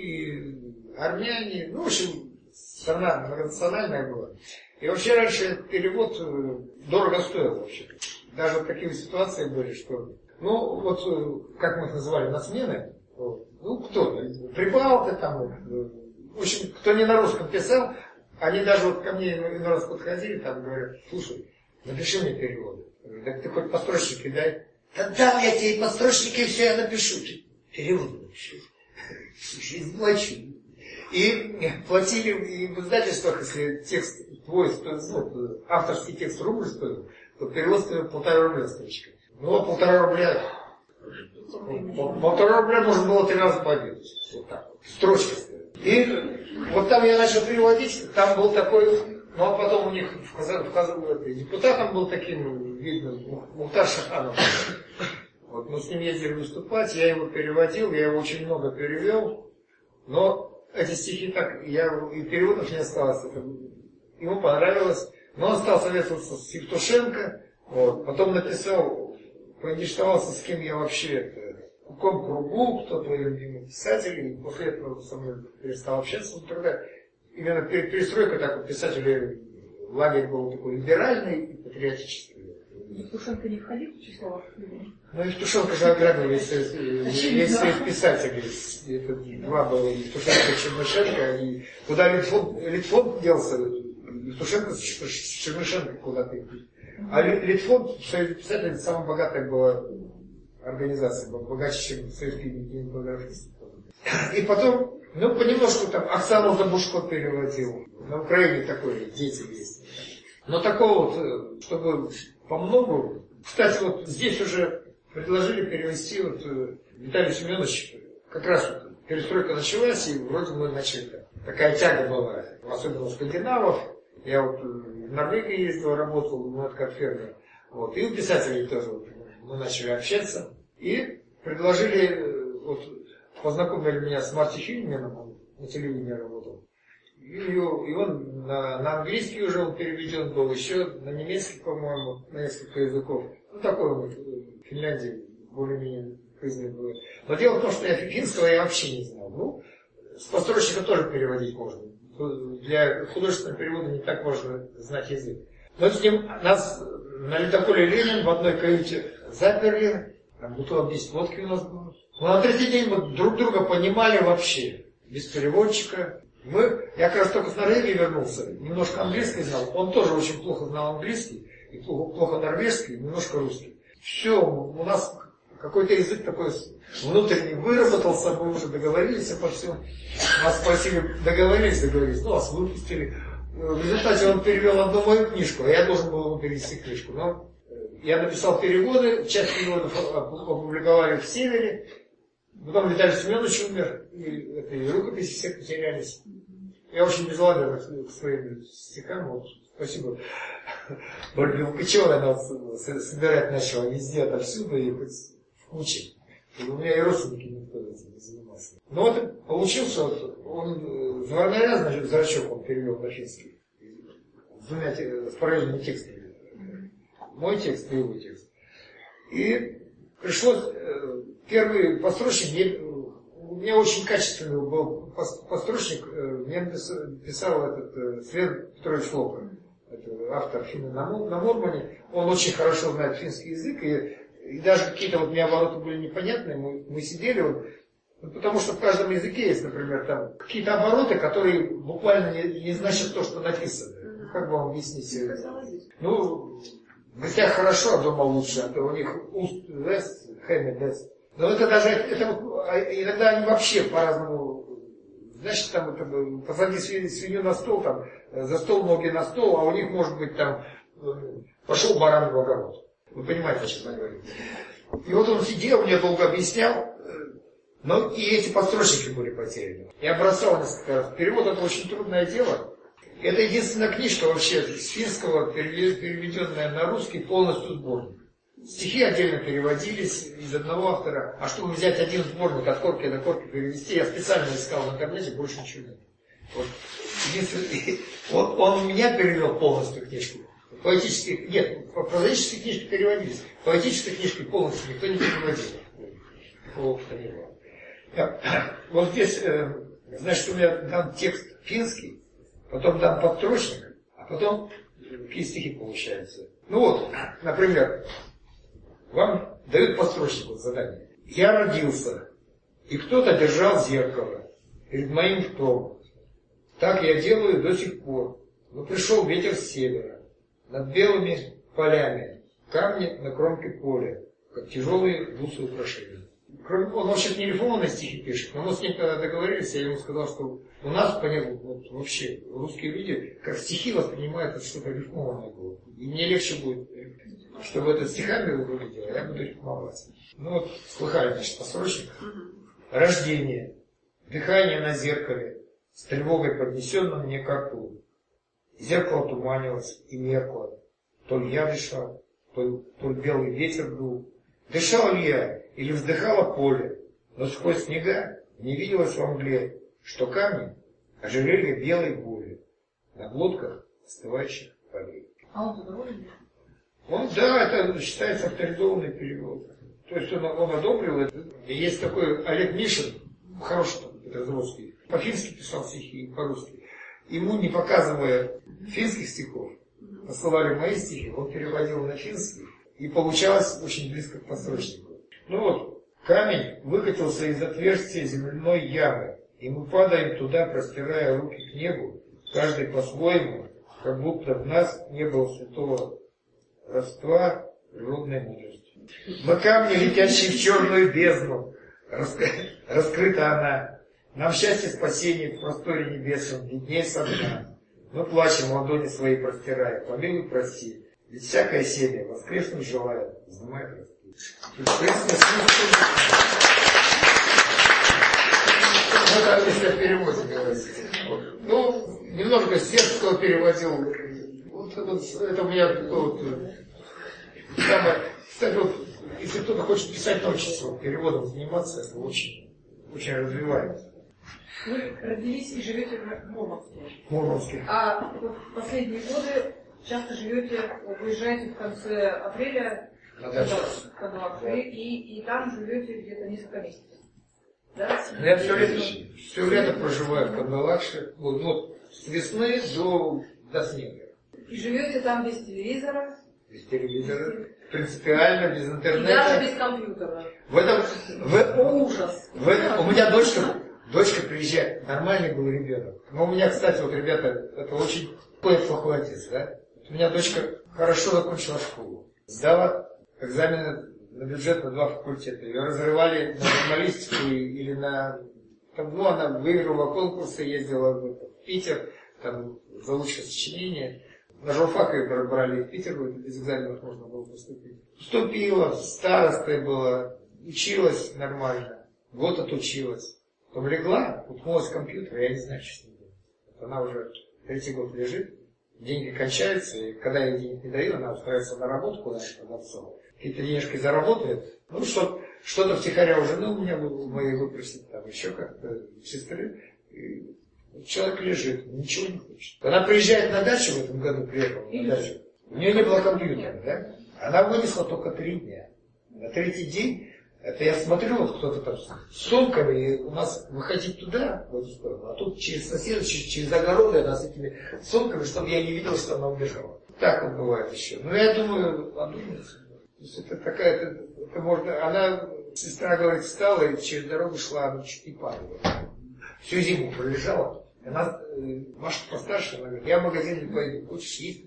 и армяне. Ну, в общем, страна многонациональная была. И вообще раньше перевод дорого стоил вообще. Даже вот такие ситуации были, что... Ну, вот, как мы их называли, на смены. Ну, кто? Прибалты там. В общем, кто не на русском писал, они даже вот ко мне иной раз подходили, там говорят, слушай, напиши мне переводы. Так ты хоть построчники дай. Да дам я тебе построчники, все я напишу. Переводы напишу. Слушай, плачу. И платили и в издательствах, если текст твой, ну, авторский текст рубль стоил, то перевод стоил полтора рубля строчка. Ну, а полтора рубля... Полтора рубля можно было три раза побегать. Вот так вот. Строчка стоит. И вот там я начал переводить, там был такой, ну а потом у них в Казахстане, в Казахстане депутатом был таким видным, Мухтар Шаханов. Вот мы с ним ездили выступать, я его переводил, я его очень много перевел, но эти стихи так, я и переводов не осталось, это, ему понравилось, но он стал советоваться с Евтушенко, вот, потом написал, поинтересовался, с кем я вообще, в каком кругу, кто твои любимые писатели, и после этого со мной перестал общаться. Вот тогда именно перестройка такой писателей, лагерь был такой либеральный и патриотический. Евтушенко не входил в число? Ну, Евтушенко же ограбил весь своих писателей. Это два было, Евтушенко и Чернышенко. И куда Литфон, Литфон делся, Евтушенко с Чернышенко куда-то. А Литфон, Союз писателей, самая богатая была организация, была богаче, чем советские кинематографисты. И потом, ну, понемножку там Оксану Забушко переводил. На Украине такой деятель есть. Но такого вот, чтобы по многу. Кстати, вот здесь уже предложили перевести вот Виталий Семенович, как раз вот перестройка началась, и вроде мы начали. Такая тяга была, особенно у скандинавов. Я вот в Норвегии ездил, работал, ну, это как фермер. Вот. И у писателей тоже вот, мы начали общаться. И предложили, вот, познакомили меня с Марти Хильменом, он на телевидении работал. И, и он на, на английский уже он переведен был, еще на немецкий, по-моему, на несколько языков. Ну, такой вот в Финляндии более-менее признанный был. Но дело в том, что я финского я вообще не знал. Ну, с построчника тоже переводить можно. Для художественного перевода не так важно знать язык. Но с ним нас на ледоколе Ленин в одной каюте заперли. Там бутылок десять водки у нас было. Но на третий день мы друг друга понимали вообще. Без переводчика. Мы, я как раз только с Норвегии вернулся. Немножко английский знал. Он тоже очень плохо знал английский. И плохо, плохо норвежский, немножко русский. Все, у нас какой-то язык такой внутренний выработался, мы уже договорились обо всем. Нас спросили, договорились, договорились, ну, вас выпустили. В результате он перевел одну мою книжку, а я должен был ему перевести книжку. Но я написал переводы, часть переводов опубликовали в Севере. Потом Виталий Семенович умер, и, это, и рукописи все потерялись. Я очень безладен к своим стихам, вот, спасибо. Ольга Лукачева, она собирать начала везде, отовсюду, и хоть в куче. У меня и родственники никто этим не занимался. Но вот получился, вот, он, Звонаря, значит, Зрачок он перевел на финский. С двумя, с параллельными текстами. Мой текст и его текст. И пришлось, первый построчник, мне, у меня очень качественный был построчник, мне писал этот Свен Петрович Лопа, это автор фильма на Мурмане. Он очень хорошо знает финский язык, и И даже какие-то вот мне обороты были непонятные, мы, мы сидели, вот, ну, потому что в каждом языке есть, например, там какие-то обороты, которые буквально не, не значат то, что написано. Ну, как бы вам объяснить? Ну, в гостях хорошо, а дома лучше, а то у них уст, вест, хэми, вест. Но это даже, это, иногда они вообще по-разному, значит, там, это, посади свинью на стол, там, за стол, ноги на стол, а у них может быть там, пошел баран в огород. Вы понимаете, о чем я говорю. И вот он сидел, мне долго объяснял, но и эти подстрочники были потеряны. Я бросал несколько раз. Перевод — это очень трудное дело. Это единственная книжка вообще с финского, переведенная на русский, полностью сборник. Стихи отдельно переводились из одного автора. А чтобы взять один сборник от корки до корки перевести, я специально искал в интернете, больше ничего нет. Вот. Единственный, он, он у меня перевел полностью книжку. Поэтические, нет, прозаические книжки переводились. Поэтические книжки полностью никто не переводил. Такого опыта не было. Я, вот здесь, э, значит, у меня дан текст финский, потом дан подстрочник, а потом какие стихи получаются. Ну вот, например, вам дают подстрочник вот задание. Я родился, и кто-то держал зеркало перед моим ртом. Так я делаю до сих пор. Но пришел ветер с севера. Над белыми полями, камни на кромке поля, как тяжелые бусы украшения. Он вообще не рифмованные стихи пишет, но мы с ним когда договорились, я ему сказал, что у нас, понятно, вот, вообще русские люди, как стихи воспринимают, это что-то рифмованное было. И мне легче будет, чтобы это стихами выглядело, я буду рифмовать. Ну вот, слыхали, значит, посрочник. Рождение, дыхание на зеркале, с тревогой поднесенным мне ко рту. Зеркало туманилось и меркло. То ли я дышал, то ли, то ли белый ветер дул. Дышал ли я или вздыхало поле, но сквозь снега не виделось во мгле, что камни ожерелье белой боли на глотках остывающих полей. А он доволен? Он, да, это считается авторизованный перевод. То есть он, он одобрил это. И есть такой Олег Мишин, хороший русский, по-фински писал стихи, по-русски. Ему, не показывая финских стихов, посылали мои стихи, он переводил на финский, и получалось очень близко к подстрочнику. Ну вот, камень выкатился из отверстия земляной ямы, и мы падаем туда, простирая руки к небу, каждый по-своему, как будто в нас не было святого родства природной мудрости. Мы камни, летящие в черную бездну, раскрыта она. Нам счастье спасения в просторе небесном виднее со дна. Мы плачем, ладони свои простирая, помилуй, прости. Ведь всякое семя воскреснуть желает, вздымает расти. Ну, так, если о переводе говорить. Ну, немножко сербского переводил. Вот это, это у меня вот, самое. Кстати, вот, если кто-то хочет писать, научиться вот, переводом заниматься, это очень, очень развивает. Вы родились и живете в Мурманске. Мурманске. А вот в последние годы часто живете, выезжаете в конце апреля на дачу. Да. И, и там живете где-то несколько месяцев. Да? Я все лето, все лето проживаю в Кандалакше. Вот, ну, с весны до, до снега. И живете там без телевизора? Без телевизора. Принципиально, без интернета. И даже без компьютера. В этом... В, О, ужас. В этом, у меня дочка... Дочка приезжает, нормальный был ребенок. Но у меня, кстати, вот, ребята, это очень плохой отец, да? У меня дочка хорошо закончила школу. Сдала экзамены на бюджет на два факультета. Ее разрывали на журналистику или на... Там, ну, она выиграла конкурсы, ездила в Питер, там, за лучшее сочинение. На журфак ее брали в Питер, без экзаменов можно было поступить. Поступила, старостой была, училась нормально, год отучилась. Потом легла, уткнулась в компьютер, я не знаю, что с ней делать. Она уже третий год лежит, деньги кончаются, и когда я денег не даю, она устраивается на работу куда-нибудь под отцом. Какие-то денежки заработает, ну что, что-то втихаря у жены у меня у моей выпросить, там еще как-то, сестры. И человек лежит, ничего не хочет. Она приезжает на дачу, в этом году приехала на дачу, у нее не было компьютера, да? Она вынесла только три дня. На третий день, это я смотрю, вот кто-то там с сумками, и у нас выходить туда, в эту сторону, а тут через соседа, через, через огороды она с этими сумками, чтобы я не видел, что она убежала. Так вот бывает еще. Но я думаю, подумайте. То есть это такая, это, это можно, она, сестра говорит, встала и через дорогу шла, она чуть не падала. Всю зиму пролежала. Она, Маша постарше, она говорит, я в магазин не пойду, хочешь есть?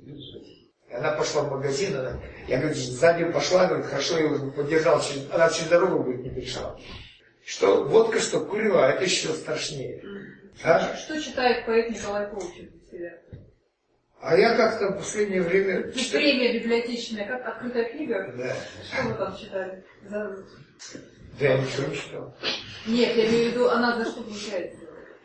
И она пошла в магазин, она, я говорю, сзади пошла, говорит, хорошо, я его поддержал, через, она через дорогу будет не перешла. Что водка, что курева, это еще страшнее. А? Что читает поэт Николай Колчак для себя? А я как-то в последнее время... Читаю... Премия библиотечная, как открытая книга? Да. Что вы там читали? За... Да, я ничего не читал. Нет, я имею в виду, она за что получается?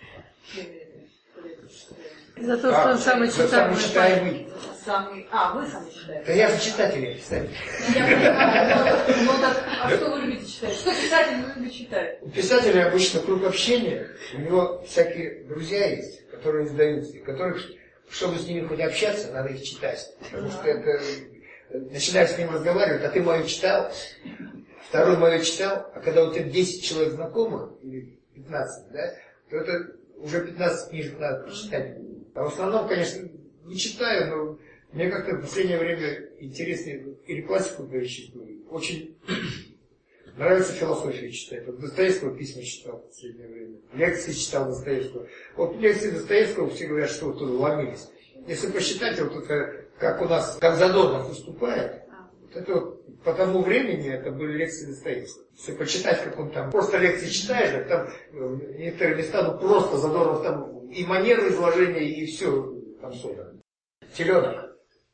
За то, что а, он самый читаемый. читаемый. Самый... А, вы самый читаете. Да я же читатель, я писатель. Я понимаю, но, но так, а что вы любите читать? Что писатель любит читать? У писателя обычно круг общения, у него всякие друзья есть, которые издаются, и которых, чтобы с ними хоть общаться, надо их читать. Потому что это... Начинаешь с ним разговаривать, а ты мою читал, второй мою читал, а когда у тебя десять человек знакомых, или пятнадцать, да, то это уже пятнадцать книжек надо прочитать. А в основном, конечно, не читаю, но мне как-то в последнее время интересно или классику перечитываю. Очень нравится философию читать. Вот Достоевского письма читал в последнее время. Лекции читал Достоевского. Вот лекции Достоевского все говорят, что вот туда ломились. Если посчитать, вот это, как у нас, как Задорнов выступает, вот это вот по тому времени это были лекции Достоевского. Если почитать, как он там, просто лекции читаешь, так там некоторые места, ну просто Задорнов там и манеру изложения, и все там собрано. Теленок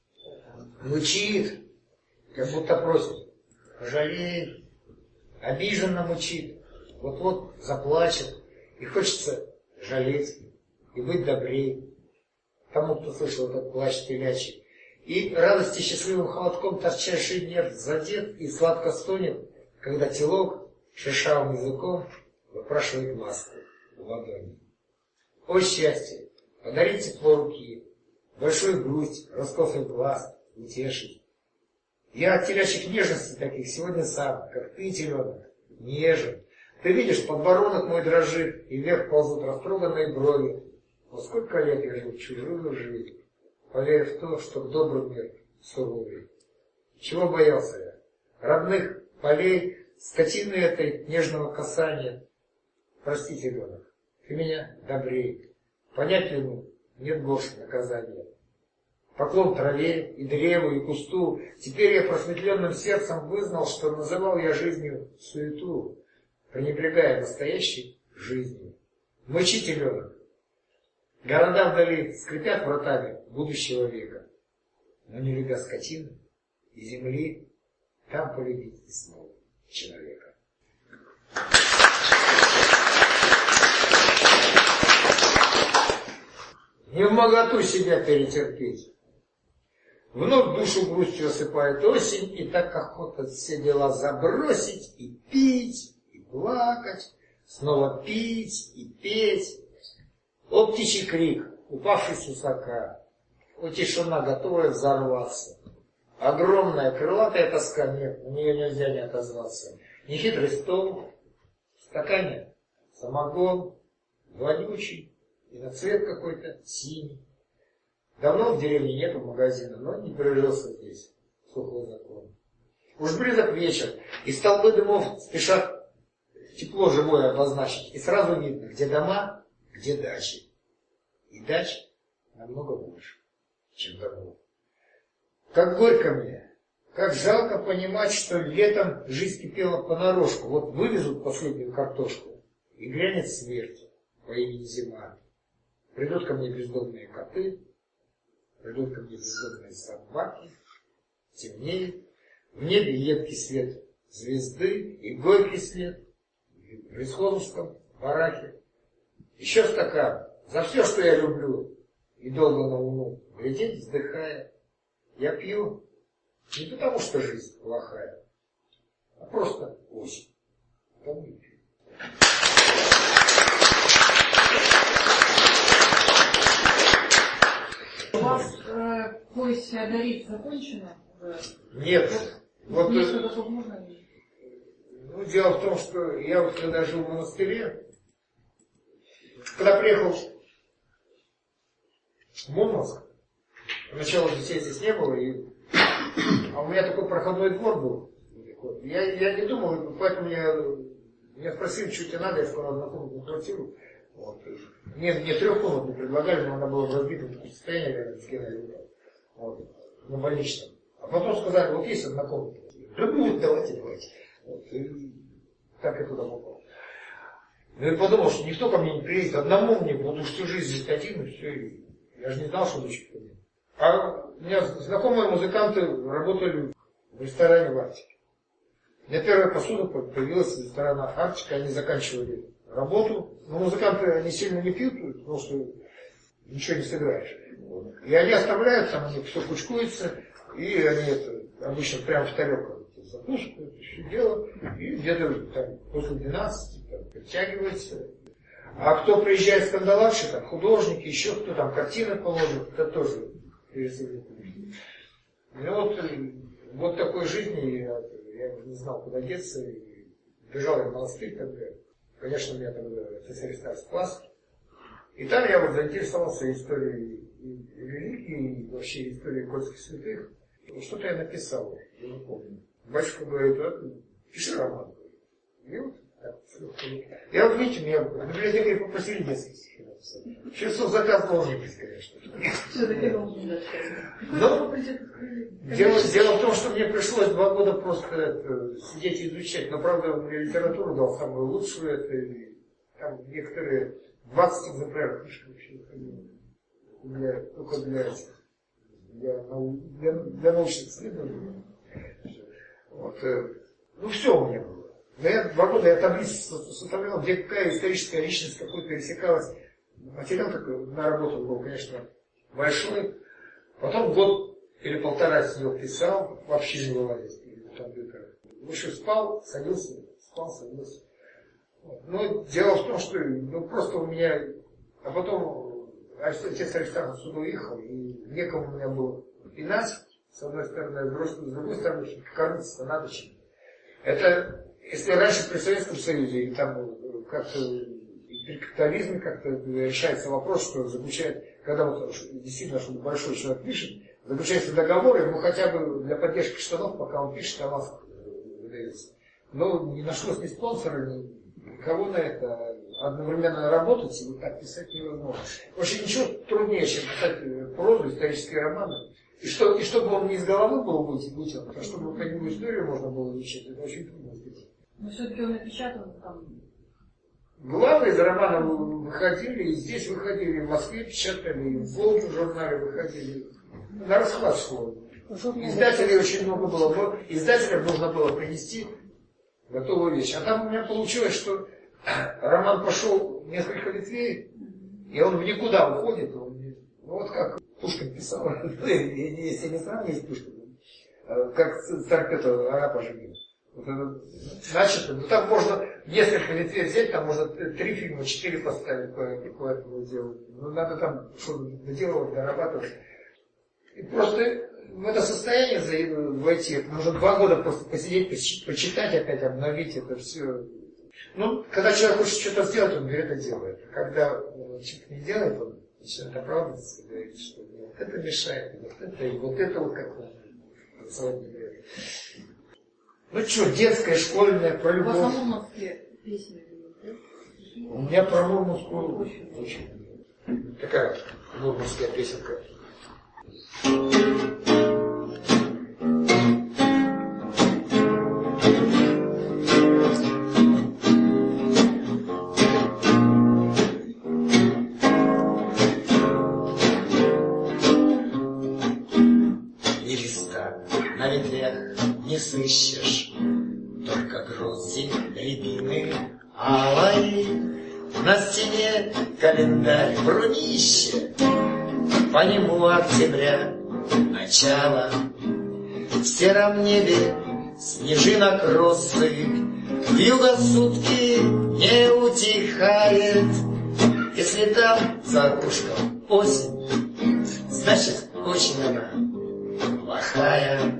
мычит, как будто просит, пожалей, обиженно мычит, вот-вот заплачет, и хочется жалеть, и быть добрей тому, кто слышал этот плач телячий. И радости счастливым холодком торчайший нерв задет и сладко стонет, когда телок шершавым языком выпрашивает ласку в ладони. О счастье! Подарить тепло руки, большую грусть, раскосый глаз, утешить. Я от телячьих нежностей таких сегодня сам, как ты, теленок, нежен. Ты видишь, подбородок мой дрожит, и вверх ползут растроганные брови. Вот сколько лет я жил чужую жизнь, поверив в то, что к добрым мир суровый. Чего боялся я? Родных полей, скотины этой нежного касания. Прости, теленок, ты меня добрей. Понять ему нет больше наказания. Поклон траве и древу и кусту. Теперь я просветленным сердцем вызнал, что называл я жизнью суету, пренебрегая настоящей жизнью. Мычи, теленок. Города вдали скрипят вратами будущего века. Но не любя скотину и земли, там полюбить снова человека. Не в моготу себя перетерпеть. Вновь душу грустью осыпает осень, и так охота все дела забросить, и пить, и плакать, снова пить и петь. О, птичий крик, упавший с высока, о, тишина, готовая взорваться. Огромная крылатая тоска, нет, на нее нельзя не отозваться. Нехитрый стол, в стакане самогон, вонючий, и на цвет какой-то синий. Давно в деревне нету магазина, но не прижился здесь сухой закон. Уж близок вечер, и столбы дымов спешат тепло живое обозначить. И сразу видно, где дома, где дачи. И дач намного больше, чем домов. Как горько мне, как жалко понимать, что летом жизнь кипела понарошку. Вот вывезут последнюю картошку, и глянет смерть по имени Зима. Придут ко мне бездомные коты, придут ко мне бездомные собаки, темнеет, в небе едкий свет звезды и горький свет в Рисховском бараке. Еще стакан за все, что я люблю, и долго на луну глядеть, вздыхая. Я пью не потому, что жизнь плохая, а просто осень. Потому и пью. У вас э, поезд Феодорит закончена? Нет. Вот, Несколько слов можно? Ну, дело в том, что я вот когда жил в монастыре, когда приехал в Мурманск, поначалу детей здесь не было, и... а у меня такой проходной двор был. Я, я не думал, поэтому я, меня спросили, что тебе надо, я сказал, однокомнатную квартиру. Вот. Мне, мне трехкомнатную предлагали, но она была в разбитом состоянии, рядом с Геннадием. Вот. На больничном. А потом сказали, вот есть одна комната. Да будет, давайте, давайте. Вот. И так я туда попал. Но я подумал, что никто ко мне не приедет, одному мне буду всю жизнь здесь один, и все. И я же не знал, что дочь ко мне. А у меня знакомые музыканты работали в ресторане в Арктике. У меня первая посуда появилась из ресторана Арктика, они заканчивали работу. Но музыканты, они сильно не пьют, потому что ничего не сыграешь. И они оставляют, там они все кучкуются, и они это, обычно прямо в тарелку закусывают, все дело, и где-то там, после двенадцати там, подтягивается. А кто приезжает скандалавший, там художники, еще кто там картины положит, это тоже пересылит. Ну вот, вот такой жизни я, я не знал, куда деться, и бежал я в монастырь тогда. Конечно, меня тогда цесарь спас. И там я вот заинтересовался историей и религии, и вообще историей польских святых. Что-то я написал, я не помню. Батюшка говорит, а, пиши роман. И вот так. Я вот, видите, меня в библиотеке попросили детские стихи написать. Чувство заказ должен быть, конечно. Все-таки должен быть. Но дело, дело в том, что мне пришлось два года просто это, сидеть и изучать. Но, правда, мне литературу дал самую лучшую. Это, и, там некоторые двадцать экземпляров книжки вообще выходили. Для, только для, для, для, для научных исследований. Вот, э, ну, все у меня было. Но я два года я таблицы составлял, где какая историческая личность какой-то пересекалась. Материал такой на работу был, конечно, большой. Потом год или полтора с него писал, вообще не вылазил из компьютера. Выше спал, садился, спал, садился. Вот. Но дело в том, что ну, просто у меня... А потом отец Александр сюда уехал, и некому у меня было пинать. С одной стороны, с другой стороны, кормиться надо чем. Это, если раньше при Советском Союзе, и там как-то при капитализме как-то решается вопрос, что заключает, когда вот действительно что большой человек пишет, заключается договор, ему хотя бы для поддержки штанов, пока он пишет, аванс выдается. Но не нашлось ни спонсора, ни никого на это. Одновременно работать и вот так писать невозможно. Вообще ничего труднее, чем писать прозу, исторические романы. И, что, и чтобы он не из головы был вытянут, а чтобы по нему историю можно было изучить, это очень трудно сделать. Но все-таки он напечатан там. Главные из романа выходили, и здесь выходили, в Москве печатали, и в Волге в журнале выходили. На расхват шло. Издателей очень много было, но издателям нужно было принести готовую вещь. А там у меня получилось, что роман пошел несколько ветвей, и он в никуда уходит. Он, ну, вот как Пушкин писал, если не сравнивать с Пушкиным, как царь Петр арапа женил. Вот значит, ну там можно несколько ветвей взять, там можно три фильма, четыре поставить по, по этому делу. Ну надо там что-то доделывать, дорабатывать. И просто в это состояние войти, нужно два года просто посидеть, почитать опять, обновить это все. Ну, когда человек хочет что-то сделать, он это делает. А когда он что-то не делает, он начинает оправдываться и говорит, что вот это мешает, и вот это, и вот это вот как-то. Ну что, детская, школьная, про любовь. У вас на Мурманске песни, да? У меня про Мурманскую очень. Такая мурманская песенка. Не сыщешь, только грозди рябины алой. На стене календарь брунище, по нему октября начало. В сером небе снежинок россыпь, вьюга сутки не утихает. Если там за окошком осень, значит очень она плохая.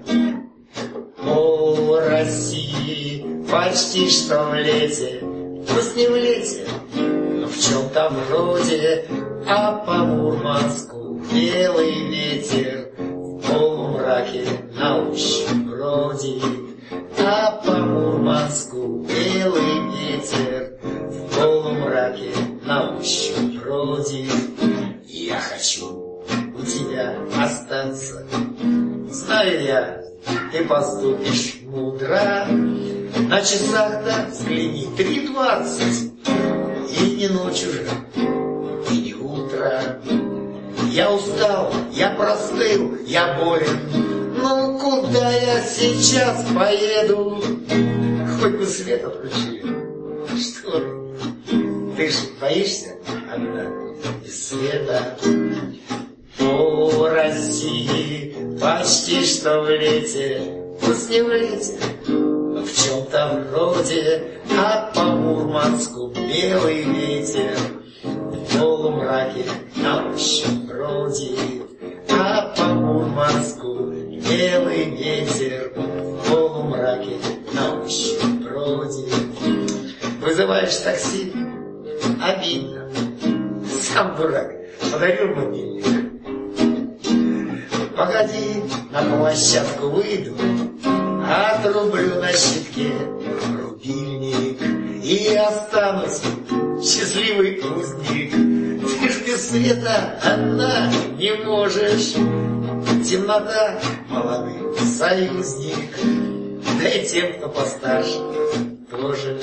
О, России, почти что в лете, пусть не в лете, но в чем-то вроде, а по Мурманску белый ветер в полумраке на ощупь бродит, а по Мурманску белый ветер в полумраке на ощупь бродит. Я хочу у тебя остаться, знаю я, ты поступишь мудро. На часах-то взгляни, три двадцать, и не ночь уже, и не утро. Я устал, я простыл, я болен. Ну куда я сейчас поеду? Хоть бы свет отключили. Что ты ж боишься одна без света? По России почти что в лете, пусть не в лете, но в чем-то вроде, а по Мурманску белый ветер. В полумраке на ощупь бродит, а по Мурманску белый ветер. В полумраке на ощупь бродит. Вызываешь такси, обидно, сам дурак, подарил мобильник. Погоди, на площадку выйду, отрублю на щитке рубильник и останусь счастливый узник. Ты ж без света одна не можешь, темнота, молодый союзник, да и тем, кто постарше, тоже.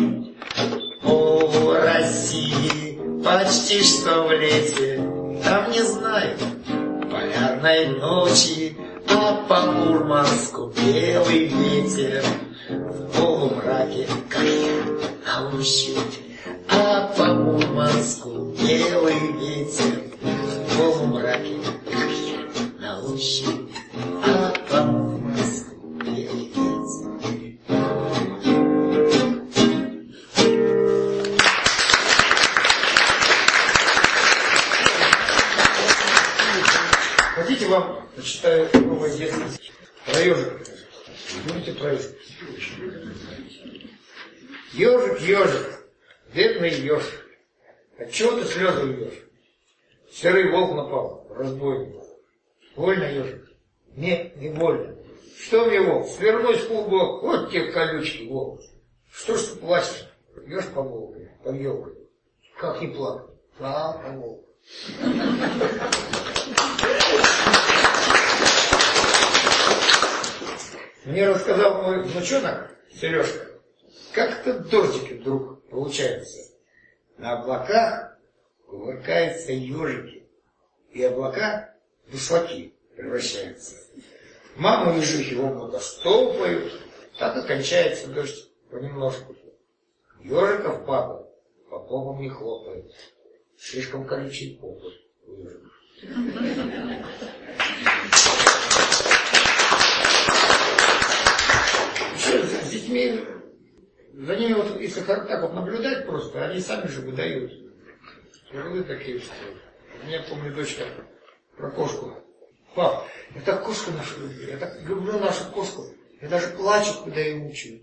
По России почти что в лете, там не знаю полярной ночи, а по Мурманску белый ветер. В полумраке, как я на ощупь, а по Мурманску белый ветер. В полумраке, как я на ощупь, а по Мурманску белый ветер. Хотите, вам почитаю новое детство про ежика? Будете про ежика? Ежик, ежик, бедный ежик, отчего ты слезы льешь? Серый волк напал, разбойник. Больно, ежик? Нет, не больно. Что мне, волк, свернусь в полбок, вот те колючки, волк. Что ж ты плачешь? Ешь по волку, под елкой. Как не плакать? А, по волку. Мне рассказал мой внучонок, Сережка, как это дождики вдруг получается. На облаках кувыркаются ежики, и облака в бушлаки превращаются. Маму ежихи в облако столпают, так и кончается дождь понемножку. Ежиков папа по попам не хлопает, слишком колючий попы у ежиков. С детьми, за ними вот, если так вот наблюдать просто, они сами же выдают. Вы такие, что... У меня, помню, дочка про кошку. Пап, я так кошку нашу люблю, я так люблю нашу кошку. Я даже плачу, когда ее мучают.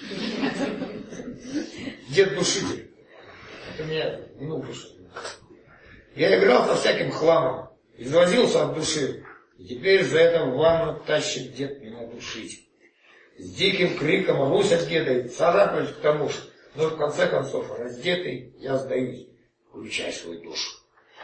Дед душитель. Это меня внук душитель. Я играл со всяким хламом, извозился от души. И теперь за это в ванну тащит дед меня душить. С диким криком рвусь от деда и царапаюсь к тому же. Но в конце концов, раздетый, я сдаюсь. Включай свою душу.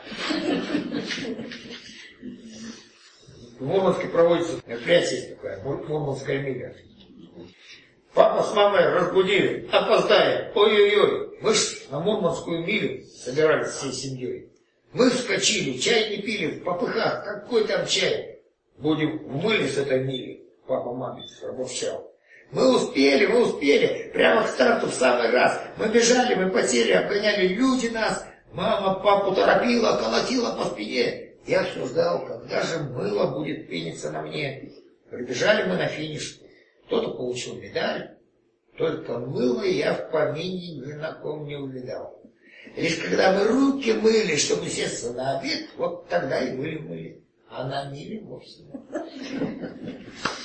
В Мурманске проводится мероприятие есть такое, Мурманская миля. Папа с мамой разбудили, опоздали, ой-ой-ой. Мы ж на Мурманскую милю собирались всей семьей. Мы вскочили, чай не пили, в попыхах, какой там чай. Будем в мыле с этой мили. Папа маме пробурчал. Мы успели, мы успели, прямо к старту в самый раз. Мы бежали, мы потели, обгоняли люди нас. Мама папу торопила, колотила по спине. Я все ждал, когда же мыло будет пениться на мне. Прибежали мы на финиш. Кто-то получил медаль, только мыло я в помине ни на ком не увидал. Лишь когда мы руки мыли, чтобы сесть на обед, вот тогда и мыли-мыли. А на миле вовсе нет.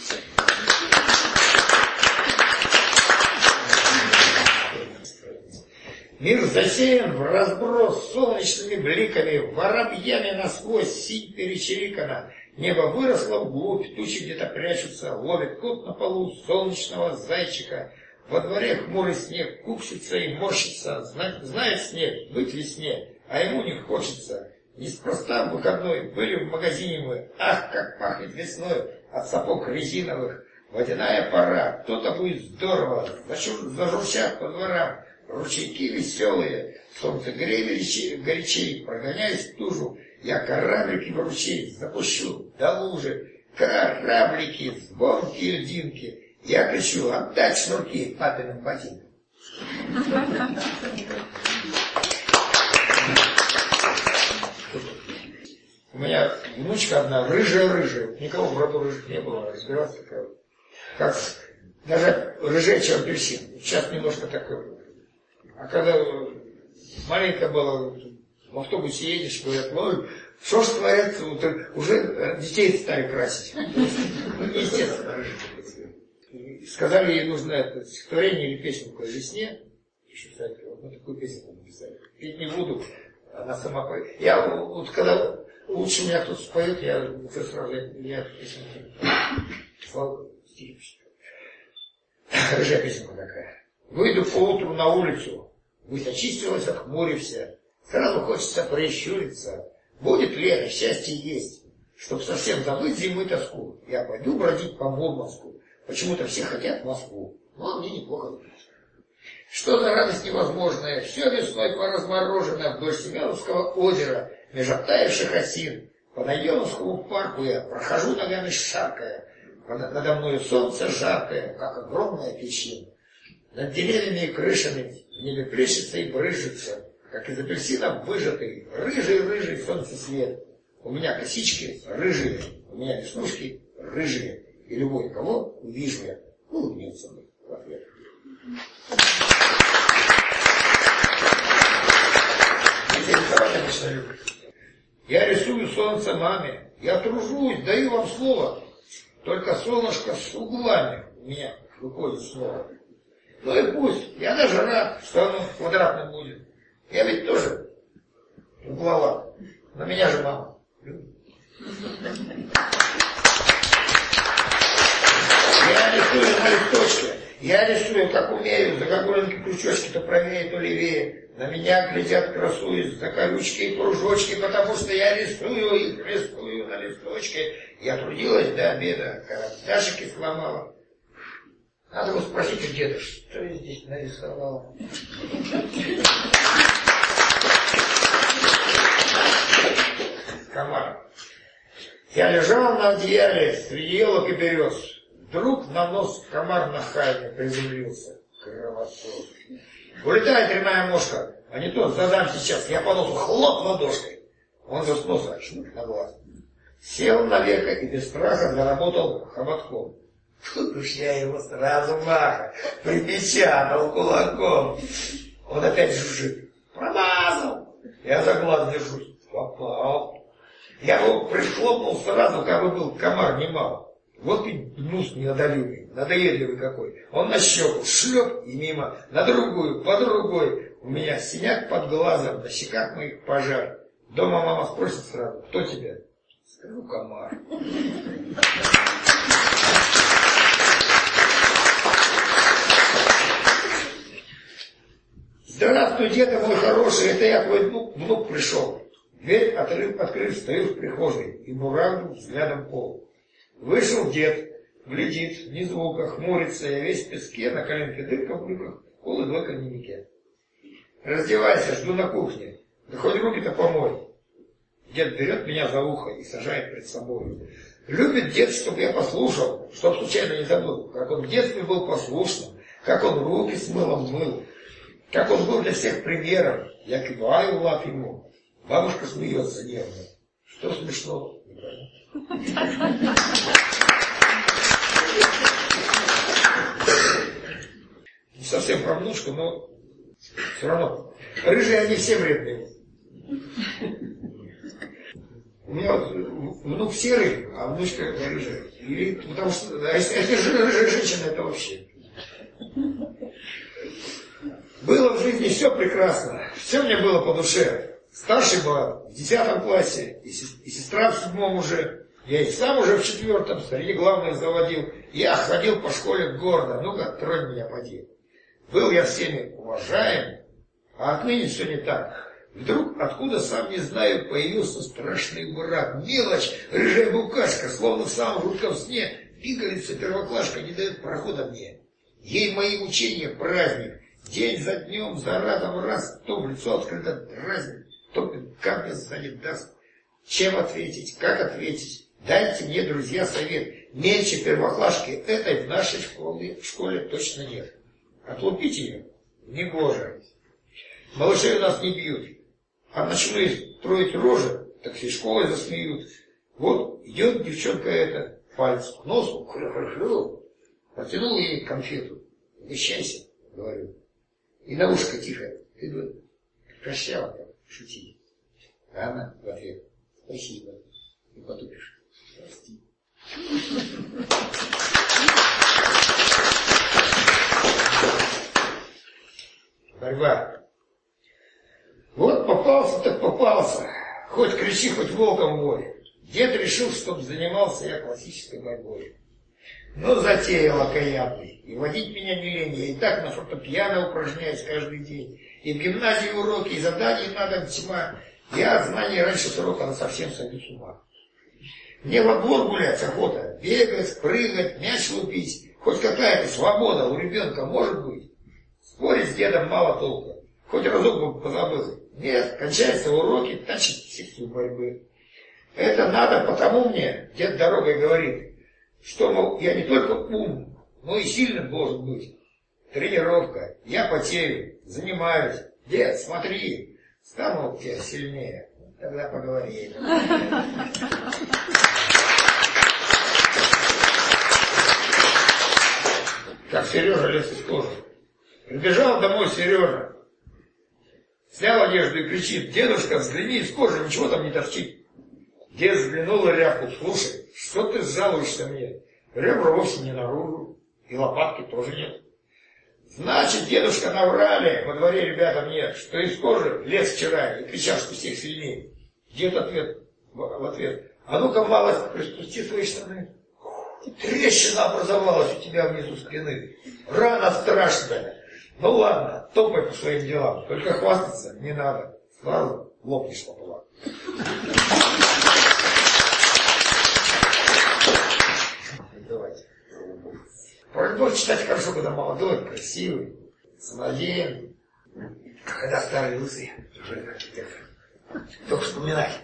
Мир засеян в разброс солнечными бликами, воробьями насквозь синь перечерикана. Небо выросло вглубь, тучи где-то прячутся, ловит кот на полу солнечного зайчика. Во дворе хмурый снег купчится и морщится, знает, знает снег, быть весне, а ему не хочется. Неспроста в выходной были в магазине мы, ах, как пахнет весной, от сапог резиновых. Водяная пора, то-то будет здорово, зажурчат по дворам. Ручейки веселые, солнце греет горячей, прогоняя стужу, Я кораблики в ручей запущу до лужи. Кораблики, звонкие льдинки. Я кричу: отдать шнурки папиным ботинкам. У меня внучка одна, рыжая-рыжая. Никого в роду рыжих не было, разбираться такая. Как даже рыжее, чем апельсин. Сейчас немножко такое. А когда маленькая была, в автобусе едешь, говорят: ну, что ж творится, вот, уже детей стали красить. Естественно, рыжие. Сказали, ей нужно это стихотворение или песенку о весне. Вот такую песенку написали. Петь не буду, она сама поет. Я вот когда лучше меня кто-то споет, я сразу я песенку. Слава стихи. Рыжая песенка такая. Выйду поутру на улицу, пусть очистилась от хмури вся. Сразу хочется прищуриться. Будет лето, счастье есть. Чтоб совсем забыть зимы тоску, я пойду бродить по Мурманску. Почему-то все хотят в Москву. Но мне неплохо. Что за радость невозможная, все весной поразморожено вдоль Семеновского озера, меж оттаивших осин. По Найоновскому парку я прохожу ногами шаркая. Надо мною солнце жаркое, как огромная печень. Над деревьями и крышами в небе плещется и брызжется, как из апельсина выжатый, рыжий-рыжий солнцесвет. У меня косички рыжие, у меня веснушки рыжие, и любой, кого увижу я, улыбнется мне в ответ. Я рисовать, конечно, люблю. Я рисую солнце маме, я тружусь, даю вам слово. Только солнышко с углами у меня выходит снова. Ну и пусть, я даже рад, что оно квадратным будет. Я ведь тоже угловат, но меня же мама любит. Я рисую на листочке, я рисую, как умею, загогулинки крючочки то правее, то левее. На меня глядят, красуясь, за колючки и кружочки, потому что я рисую их, рисую на листочке. Я трудилась до обеда, карандашики сломала. Надо было спросить у деда, что я здесь нарисовала. Комар. Я лежал на одеяле среди елок и берез. Вдруг на нос комар нахально приземлился. Кровосос. Улетай, дрянная мошка, а не то задам сейчас. Я по носу хлоп ладошкой. Он за с носа шнук на глаз. Сел на веко и без страха заработал хоботком. Тут уж я его сразу маха припечатал кулаком. Он опять жужжит. Промазал. Я за глаз держусь. Попал. Я его прихлопнул сразу, как бы был комар немало. Вот и гнус неодолимый, надоедливый какой. Он на щеку, шлеп и мимо, на другую, по другой. У меня синяк под глазом, на щеках моих пожар. Дома мама спросит сразу: кто тебя? Скажу: комар. Здравствуй, деда мой хороший, это я, твой внук, внук пришел. Дверь открыв, открыв, стою в прихожей и буравлю взглядом пол. Вышел дед, глядит, ни звука, хмурится, я весь в песке, на коленке дырка в брюках, пол и двойка в дневнике. Раздевайся, жду на кухне, да хоть руки-то помой. Дед берет меня за ухо и сажает перед собой. Любит дед, чтобы я послушал, чтоб случайно не забыл, как он в детстве был послушным, как он руки с мылом мыл, как он был для всех примером. Я киваю в лап ему. Бабушка смеется нервно. Что смешного? Не совсем про внучку, но все равно. Рыжие они все вредные. У меня вот внук серый, а внучка рыжая. Или, потому что, а если, если рыжая женщина, это вообще. Было в жизни все прекрасно, все мне было по душе. Старший была в десятом классе, и сестра в седьмом уже. Я и сам уже в четвертом, среди главных заводил. Я ходил по школе гордо, ну-ка, тронь меня, поди. Был я всеми уважаем, а отныне все не так. Вдруг, откуда сам не знаю, появился страшный брат. Мелочь, рыжая букашка, словно в самом жутком сне. Пигалица первоклашка не дает прохода мне. Ей мои мучения праздник. День за днем, за разом раз, то в лицо открыто дразнит, то камня сзади даст. Чем ответить? Как ответить? Дайте мне, друзья, совет. Меньше первоклашки этой в нашей школе, в школе точно нет. Отлупить ее негоже. Малышей у нас не бьют. А начну строить рожи, так всей школой засмеют. Вот идет девчонка эта, пальцем к носу, хрю-хрю-хрю, протянул ей конфету. Угощайся, говорю. И на ушко тихо. Ты бы прощала, как шути. А она в ответ: спасибо. И потупишь. Прости. Борьба. Вот попался, так попался. Хоть кричи, хоть волком вой. Дед решил, чтоб занимался я классической борьбой. Но затеял окаянный. И водить меня не лень. Я и так на фортепиано упражняюсь каждый день. И в гимназии уроки, и заданий надо тьма. Я от знаний раньше срока на совсем сойду с ума. Мне во двор гулять охота. Бегать, прыгать, мяч лупить. Хоть какая-то свобода у ребенка может быть. Спорить с дедом мало толка. Хоть разок бы позабыл. Нет, кончаются уроки, тащит секцию борьбы. Это надо потому мне, дед дорогой говорит, что, мол, я не только ум, но и сильным должен быть. Тренировка, я потею, занимаюсь. Дед, смотри, стану я сильнее. Тогда поговорим. Как Сережа лез из кожи. Прибежал домой Сережа. Снял одежду и кричит: дедушка, взгляни, из кожи ничего там не торчит. Дед взглянул и рявкнул: слушай, что ты жалуешься мне? Ребра вовсе не наружу, и лопатки тоже нет. Значит, дедушка, наврали во дворе ребятам нет, что из кожи лез вчера и кричал, что всех сильнее. Дед ответ, в ответ: а ну-ка, малость, приспусти свои штаны. Трещина образовалась у тебя внизу спины. Рана страшная. Ну ладно, топай по своим делам. Только хвастаться не надо. Сразу лопнешь пополам. Давайте. Про читать хорошо, когда молодой, красивый, самодеятельный. Когда старый лысый, уже только вспоминать.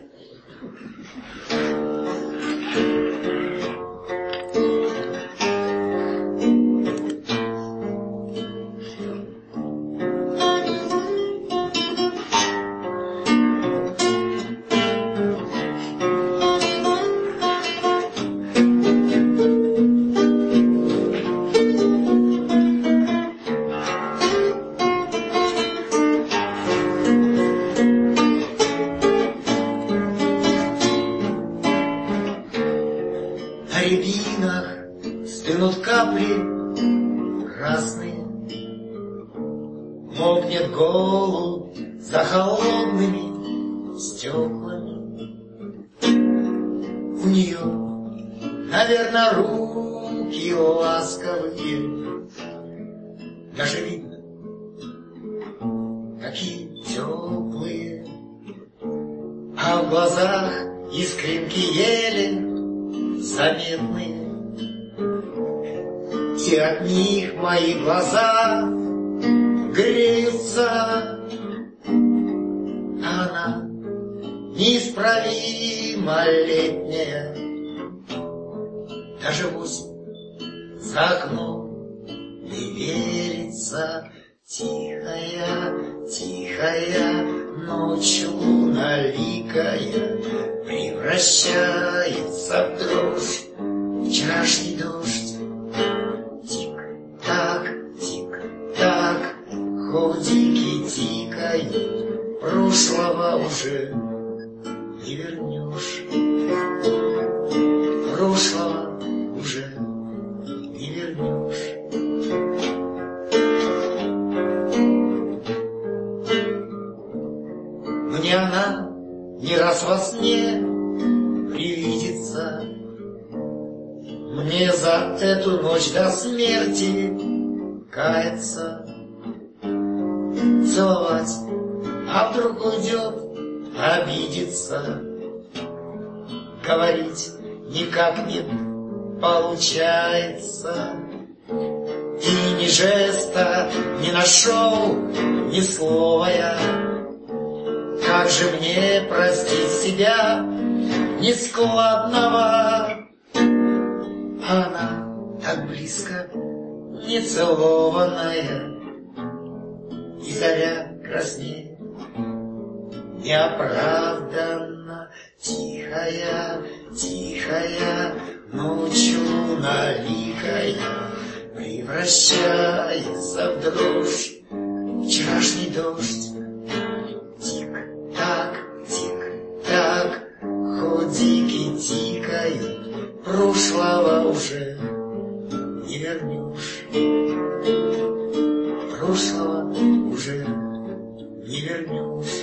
До смерти каяться, целовать, а вдруг уйдет, обидится, говорить никак не получается, и ни жеста не нашел, ни слова я. Как же мне простить себя, нескладного. Она так близко, нецелованная, и заря краснеет, неоправданно тихая, тихая, ночью луноликая, превращается в дрожь вчерашний дождь. Тик-так, тик-так, хоть дикий тикает, прошлого уже не вернешь. Прошлого уже не вернешь.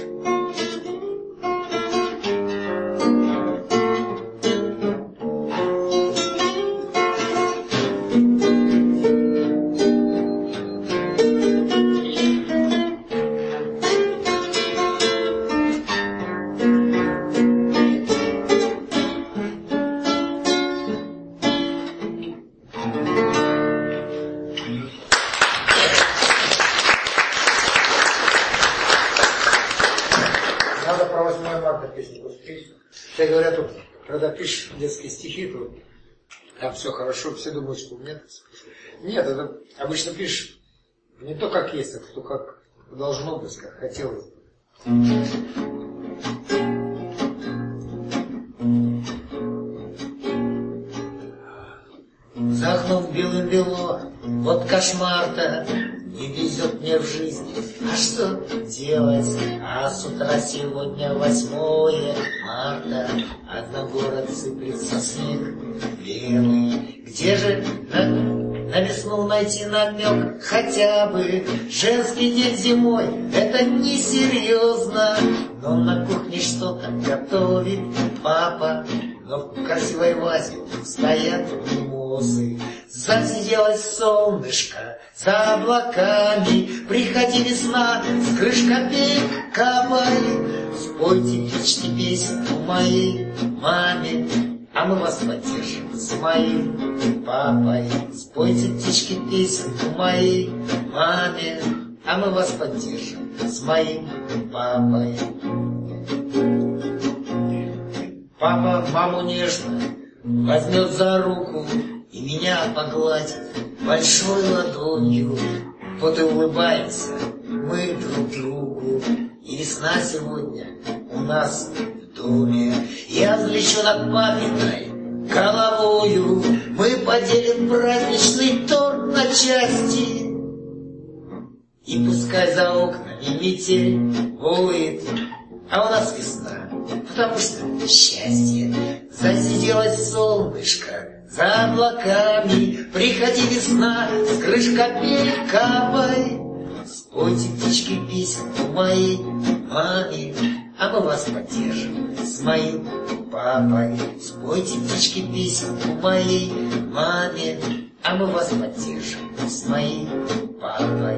Все говорят, вот, когда пишешь детские стихи, то там все хорошо, все думают, что у меня... Нет, это обычно пишешь не то, как есть, а то, как должно быть, как хотелось бы. За окном белым-бело, вот кошмар-то, не везет мне в жизни. А что делать? А с утра сегодня восьмое марта, а на город сыплется снег белый. Где же на, на весну найти намек? Хотя бы женский день зимой, это несерьезно. Но на кухне что-то готовит папа, но в красивой вазе стоят мимозы. Засиделось солнышко за облаками, приходи весна, с крыш копеек капай. Спойте, птички, песенку моей маме, а мы вас поддержим с моим папой. Спойте, птички, песенку моей маме, а мы вас поддержим с моим папой. Папа маму нежно возьмет за руку и меня погладит большой ладонью. Вот и улыбаемся мы друг другу. И весна сегодня у нас в доме. Я взлечу над папиной головою. Мы поделим праздничный торт на части. И пускай за окнами метель воет, а у нас весна, потому что счастье. Засиделось солнышко за облаками, приходи весна, с крыш капель капай. Спойте, птички, песенку моей маме, а мы вас поддержим с моим папой. Спойте, птички, песенку моей маме, а мы вас поддержим с моим папой.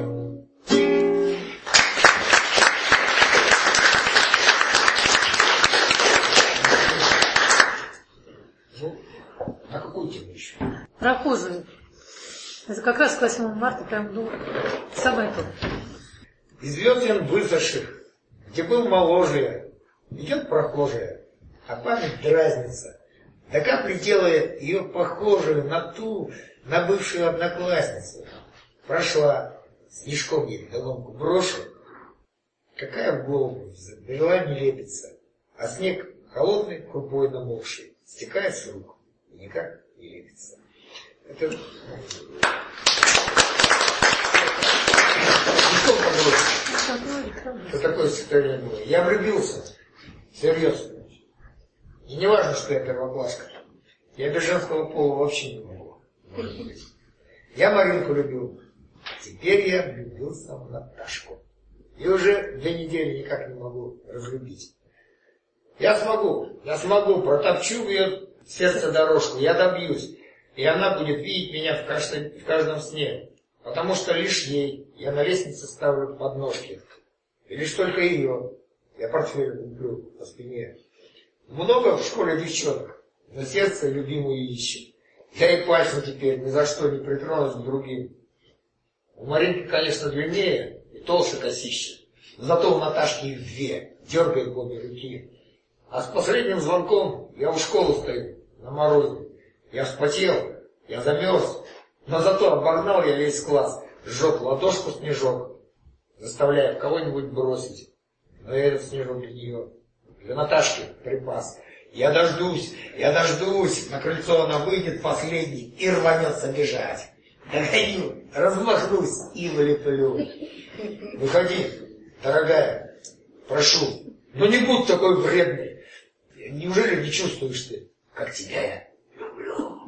А какую тему еще? Прохожие. Это как раз к восьмому марта прям, ну, самое то. Из весен высохших, где был моложия, идет прохожая, а память дразнится. Да капли делает ее похожую на ту, на бывшую одноклассницу. Прошла, снежком ей вдогонку брошу. Какая в голову забрела не лепится, а снег холодный, крупой намокший, стекает с рук и никак не лепится. Это... Что такое стихотворение было? Я влюбился. Серьезно. И не важно, что я первокласска. Я без женского пола вообще не могу. Я Маринку любил. Теперь я влюбился в Наташку. И уже две недели никак не могу разлюбить. Я смогу, я смогу, протопчу в ее сердце дорожку, я добьюсь. И она будет видеть меня в каждом, в каждом сне. Потому что лишь ей я на лестнице ставлю подножки. И лишь только ее я портфель люблю по спине. Много в школе девчонок, но сердце любимую ищет. Я и пальцем теперь ни за что не притронусь к другим. У Маринки, конечно, длиннее и толще косище. Зато у Наташки их две, дергает в обе руки. А с последним звонком я у школы стою, на морозе. Я вспотел, я замерз, но зато обогнал я весь класс. Сжег ладошку снежок, заставляя кого-нибудь бросить. Но этот снежок для нее, для Наташки припас. Я дождусь, я дождусь. На крыльцо она выйдет последней и рванется бежать. Догоню, размахнусь и вылеплю. Выходи, дорогая, прошу. Но не будь такой вредной. Неужели не чувствуешь ты, как тебя я люблю?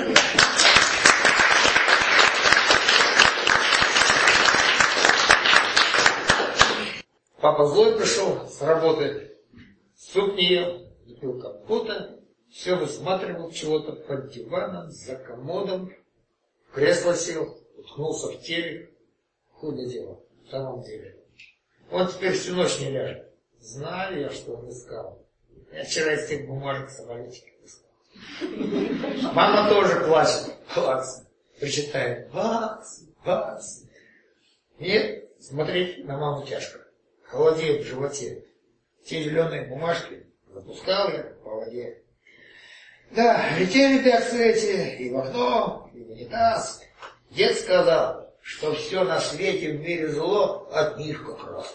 Папа злой пришел с работы, суп не ел, не пил компота, все высматривал чего-то под диваном, за комодом, в кресло сел, уткнулся в телек. Худое дело, в самом деле. Он теперь всю ночь не ляжет. Знаю я, что он искал. Я вчера из тех бумажек самолетики искал. Мама тоже плачет, плакса, причитает, бакс, бакс. Нет, смотреть на маму тяжко. Холодеет в животе. Те зеленые бумажки запускал я по воде. Да, летели пятцы эти и в окно, и в унитаз. Дед сказал, что все на свете в мире зло от них как раз.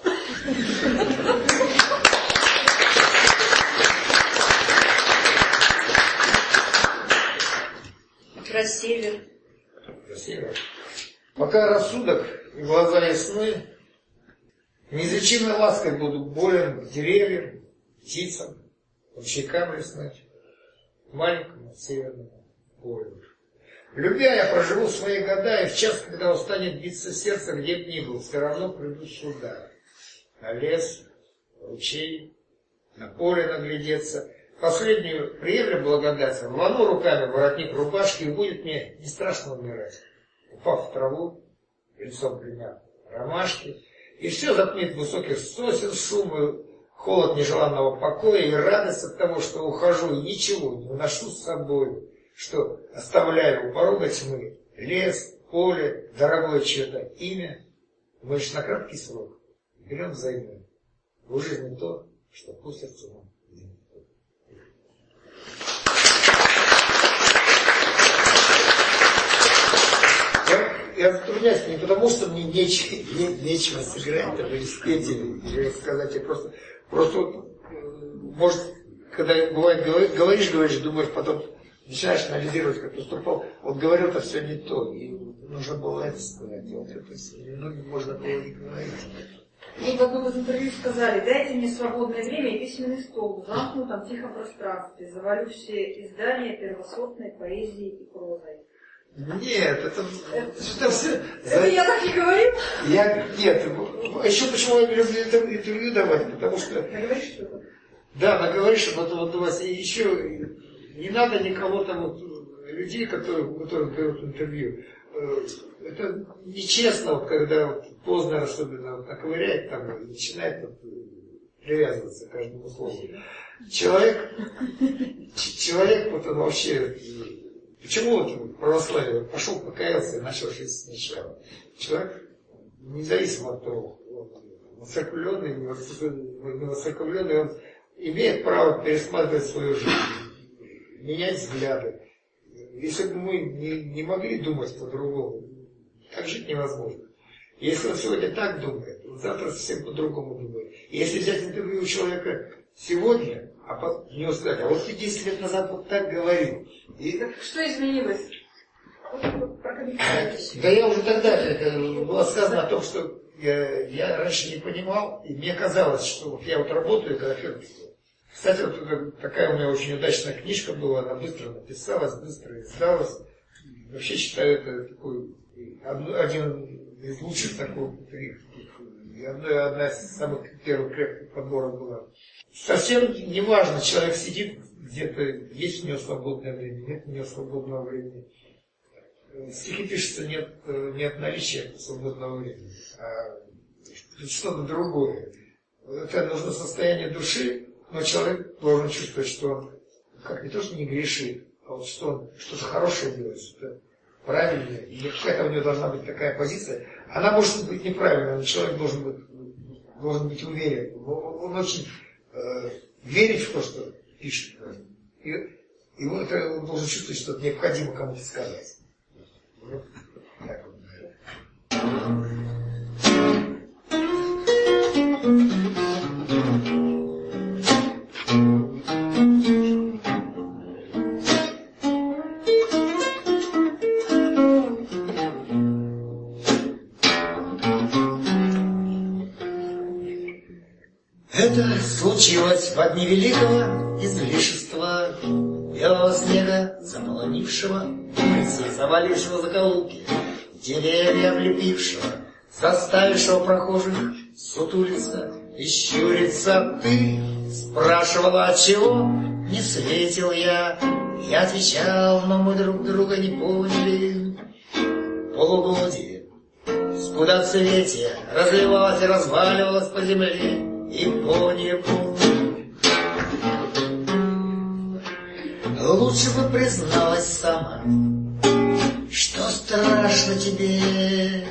Красиво. Красиво. Пока рассудок и глаза ясны, неизлечимой лаской буду болен к деревьям, птицам, ручейкам лесным, маленькому северному полю. Любя, я проживу свои года, и в час, когда устанет биться сердце, где б ни был, все равно приду сюда. На лес, ручей, на поле наглядеться. Последнюю приемлю благодать, рвану руками воротник рубашки, и будет мне не страшно умирать. Упав в траву, лицом примя ромашки, и все затмит высоких сосен шум, холод нежеланного покоя и радость от того, что ухожу и ничего не уношу с собой, что оставляю у порога тьмы лес, поле, дорогое чье-то имя. Мы лишь на краткий срок берем взаймы в жизни то, что пустится нам. Я затрудняюсь не потому, что мне нечего, не, нечего сыграть, там, или спеть, или, или сказать. Я просто, просто вот, может, когда бывает говоришь, говоришь, думаешь, потом начинаешь анализировать, как поступал. Вот говорил-то все не то, и нужно было это сказать. И вот это ну, можно было не говорить. Вы в одном из интервью сказали, дайте мне свободное время и письменный стол в замкнутом тихом пространстве. Завалю все издания первосортной поэзии и прозой. Нет, это, это, это все... Это я так не говорил? Я, нет, еще почему я не люблю интервью давать, потому что... Наговоришь что-то? Да, наговоришь, а потом вот у вас еще не надо никого там, вот, людей, которые, которые берут интервью. Это нечестно, вот, когда вот, поздно особенно вот, наковыряет там и начинает вот, привязываться к каждому слову. Человек, человек, вот он вообще... Почему вот православие пошел, покаялся и начал жить сначала? Человек, независимо от того, воцерковленный, не воцерковленный, он имеет право пересматривать свою жизнь, менять взгляды. Если бы мы не, не могли думать по-другому, так жить невозможно. Если он сегодня так думает, он завтра совсем по-другому думает. И если взять интервью у человека сегодня, а потом не сказать, а вот ты десять лет назад вот так говорил. И... Что изменилось? Да я уже тогда, это было сказано о том, что я, я раньше не понимал, и мне казалось, что вот я вот работаю, когда фермер. Кстати, вот такая у меня очень удачная книжка была, она быстро написалась, быстро издалась. Вообще считаю, это такой один из лучших таких, одна, одна из самых первых крепких подборов была. Совсем не важно, человек сидит где-то, есть у него свободное время, нет у него свободного времени. Стихи пишутся не от, не от наличия свободного времени, а что-то другое. Это нужно состояние души, но человек должен чувствовать, что он как не то, что не грешит, а вот что он что-то хорошее делает, что-то правильное. И какая-то у него должна быть такая позиция. Она может быть неправильной, но человек должен быть, должен быть уверен. Он очень... верить в то, что пишет. И, и вот это он должен чувствовать, что это необходимо кому-то сказать. Вот так вот, наверное. Это случилось в дни великого излишества, белого снега, заполонившего улицы, завалившего закоулки, деревья облепившего, заставившего прохожих сутулиться и щуриться. Ты спрашивала, отчего не светил я, я отвечал, но мы друг друга не поняли. Полугодие, скудоцветие разливалось и разваливалось по земле и по небу. Лучше бы призналась сама, что страшно тебе.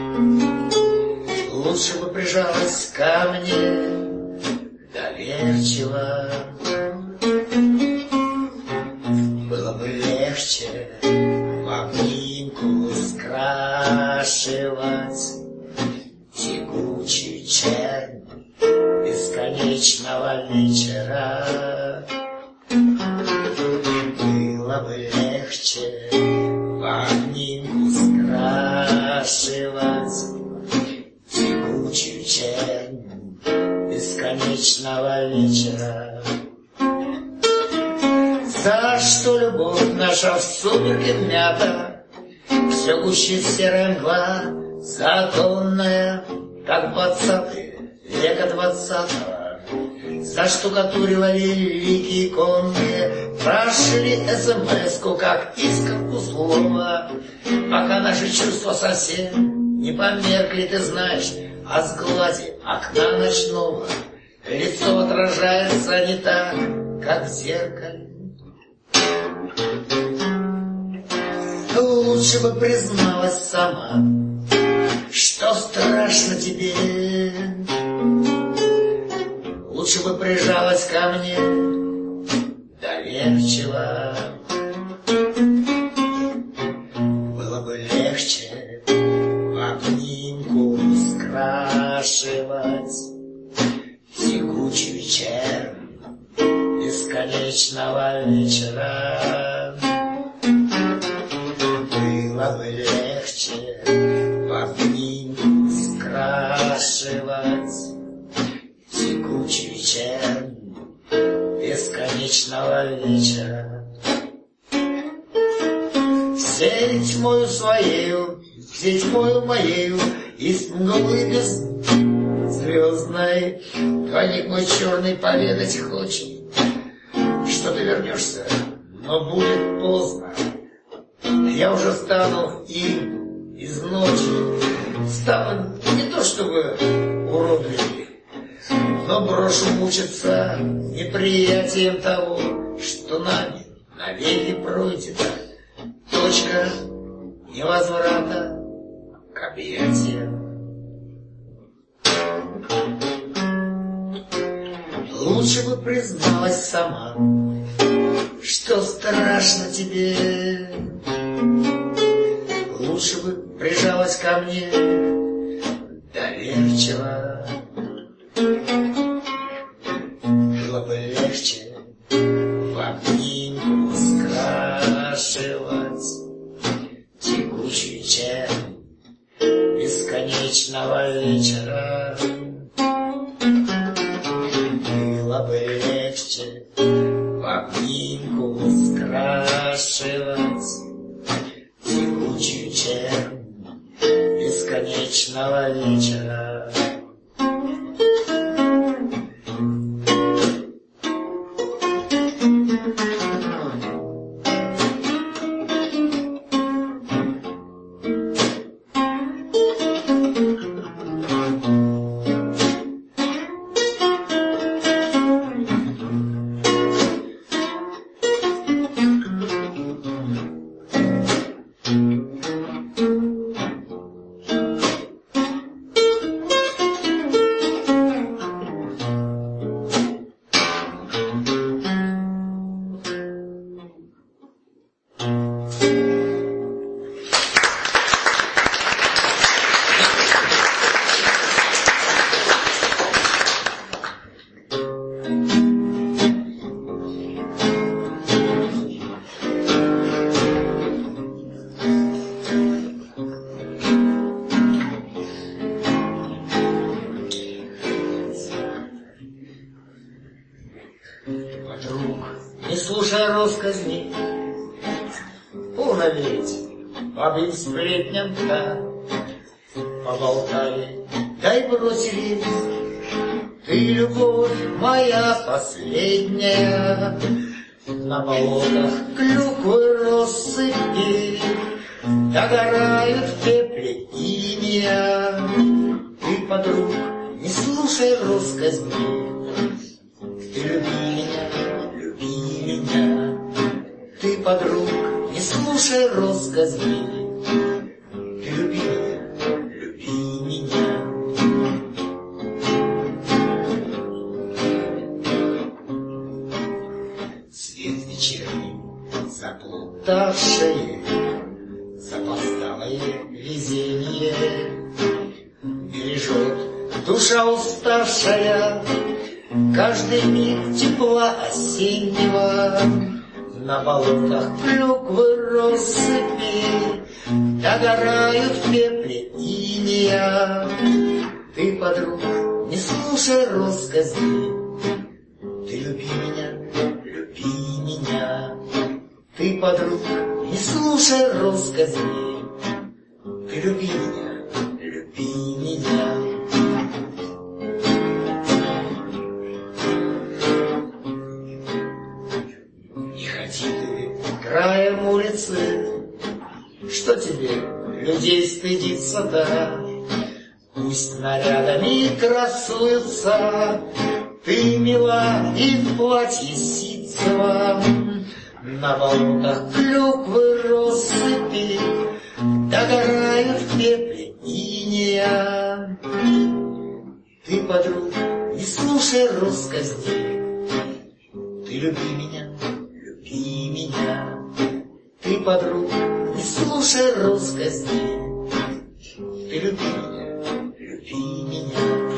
Лучше бы прижалась ко мне доверчиво. Было бы легче в обнимку скрашивать текучую чернь бесконечного вечера. Было бы легче в обнимку скрашивать текучую чернь бесконечного вечера. За что любовь наша в сумерке мята, все гуще серая мгла, законная, как двадцатый века двадцатого. Заштукатуривали лики конные, прошли смс-ку, как искорку слова, пока наши чувства совсем не померкли, ты знаешь, а с глади окна ночного лицо отражается не так, как в зеркале. Лучше бы призналась сама, что страшно тебе. Лучше бы прижалась ко мне доверчиво. Было бы легче в обнимку скрашивать текучую чернь бесконечного вечера. Было бы легче в обнимку скрашивать текучую чернь бесконечного вечера. Сеть тьмою своею, сеть тьмою моею, из мглы без звездной двойник мой черный поведать хочет, что ты вернешься, но будет поздно. Я уже стану им из ночи, стану не то чтобы уродливым, но брошу мучиться неприятием того, что нами навеки пройдено. Точка невозврата к объятиям. Лучше бы призналась сама, что страшно тебе. Лучше бы прижалась ко мне доверчиво. Было бы легче в обнимку скрашивать текучую чернь бесконечного вечера. Было бы легче в обнимку скрашивать текучую чернь бесконечного вечера. слушая россказни. Полно верить бабьим сплетням так. Поболтали, да и бросили. Ты, любовь моя последняя, на болотах клюквы россыпи, догорают в пепле иния. Ты, подруг, не слушай россказни. Ты люби меня, люби меня. Ты, подруг, не слушай россказни. Ты люби меня, люби меня. Свет вечерний, заплутавшее, запоздалое везение бережет душа уставшая каждый миг тепла осеннего. На болотах клюквы россыпи догорают в пепле иния. Ты, подруг, не слушай россказни. Ты люби меня, люби меня. Ты, подруг, не слушай россказни. Ты люби меня, люби меня. Не ходи ты краем улицы, что тебе людей стыдиться-то? Пусть нарядами красуются, ты мила и в платье ситцевом. На болотах клюквы россыпи догорают в пепле иния. Ты, подруг, не слушай россказни. Ты люби меня, люби меня. Ты, подруг, не слушай россказни. Ты люби меня, люби меня.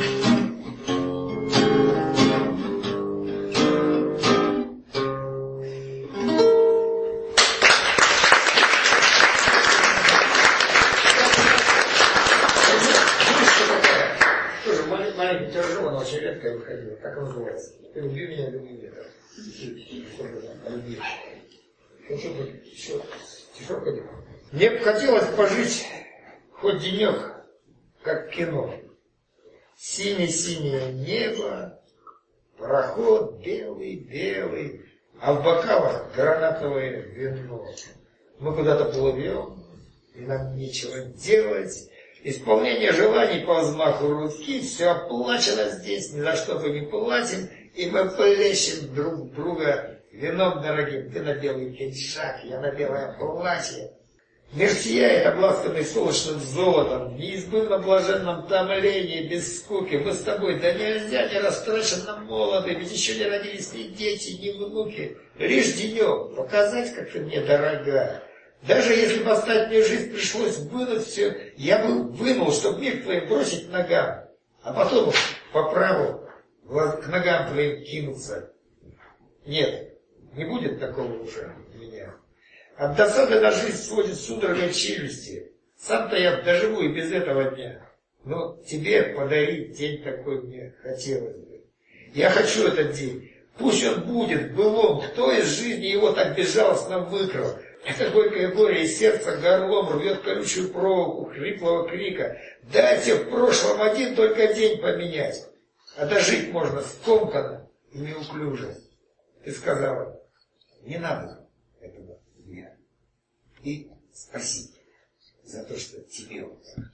Маленький тяжело, она очень редко выходила. Так и называется. Ты люби меня, люби меня. Люби. Ну что тут еще стишок один. Мне бы хотелось пожить хоть денек, как кино. Сине-синее небо, пароход белый-белый, а в бокалах гранатовое вино. Мы куда-то плывем, и нам нечего делать. Исполнение желаний по взмаху руки, все оплачено здесь, ни за что мы не платим, и мы плещем друг друга вином дорогим. Ты на белый пиджак, я на белое платье. Мир сияет обласканный солнечным золотом, в неизбывно блаженном томлении, без скуки. Мы с тобой, да нельзя, не растраченно молоды, ведь еще не родились ни дети, ни внуки. Лишь денек, показать, как ты мне дорога. Даже если бы остальную жизнь пришлось вынуть все, я бы вынул, чтобы мир твоим бросить ногам, а потом по праву к ногам твоим кинуться. Нет, не будет такого уже у меня. От досады на жизнь сводит судорогой челюсти. Сам-то я доживу и без этого дня. Но тебе подарить день такой мне хотелось бы. Я хочу этот день. Пусть он будет былом. Кто из жизни его так безжалостно выкрал? Это горькое горе из сердца горлом рвет колючую проволоку хриплого крика. Дайте в прошлом один только день поменять. А дожить можно скомканно и неуклюже. Ты сказала, не надо этого дня. И спасибо за то, что тебе он так.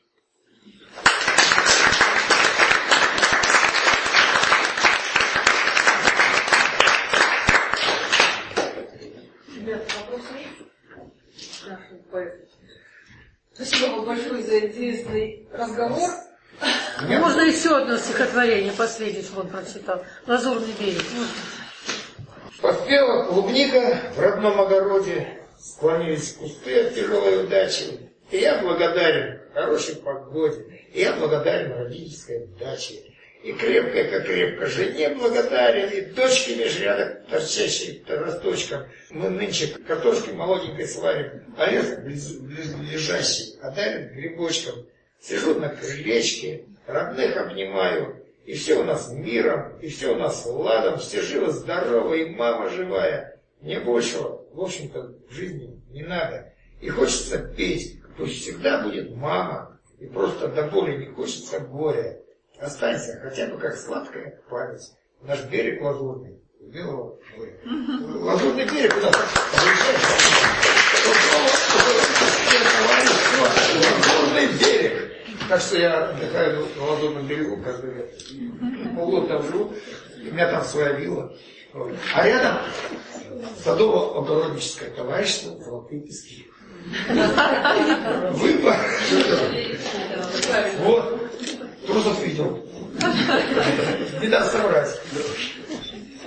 Ребята, вопросы есть? Спасибо вам большое за интересный разговор. Можно еще одно стихотворение, последнее, что он прочитал. «Лазурный берег». Поспела клубника в родном огороде, склонились кусты от тяжелой удачи. И я благодарен хорошей погоде, и я благодарен родительской даче. И крепкой, как крепко, жене благодарен, и дочке меж рядок, торчащей росточком. Мы нынче картошки молоденькой сварим, а лес близлежащий одарен грибочком. Сижу на крылечке, родных обнимаю, И все у нас миром, и все у нас ладом, все живы-здоровы, и мама живая. Мне большего, в общем-то, в жизни не надо. И хочется петь, пусть всегда будет мама. И просто до боли не хочется горя. Останься хотя бы как сладкая память. Наш берег лазурный, белого моря. Лазурный берег у нас лазурный берег. Так что я отдыхаю на лазурном берегу каждый лет. Полгода там живу, у меня там своя вилла. А рядом садово-огородническое товарищество «Золотые пески». Выбор. Вот. Трусов видел. Не даст соврать.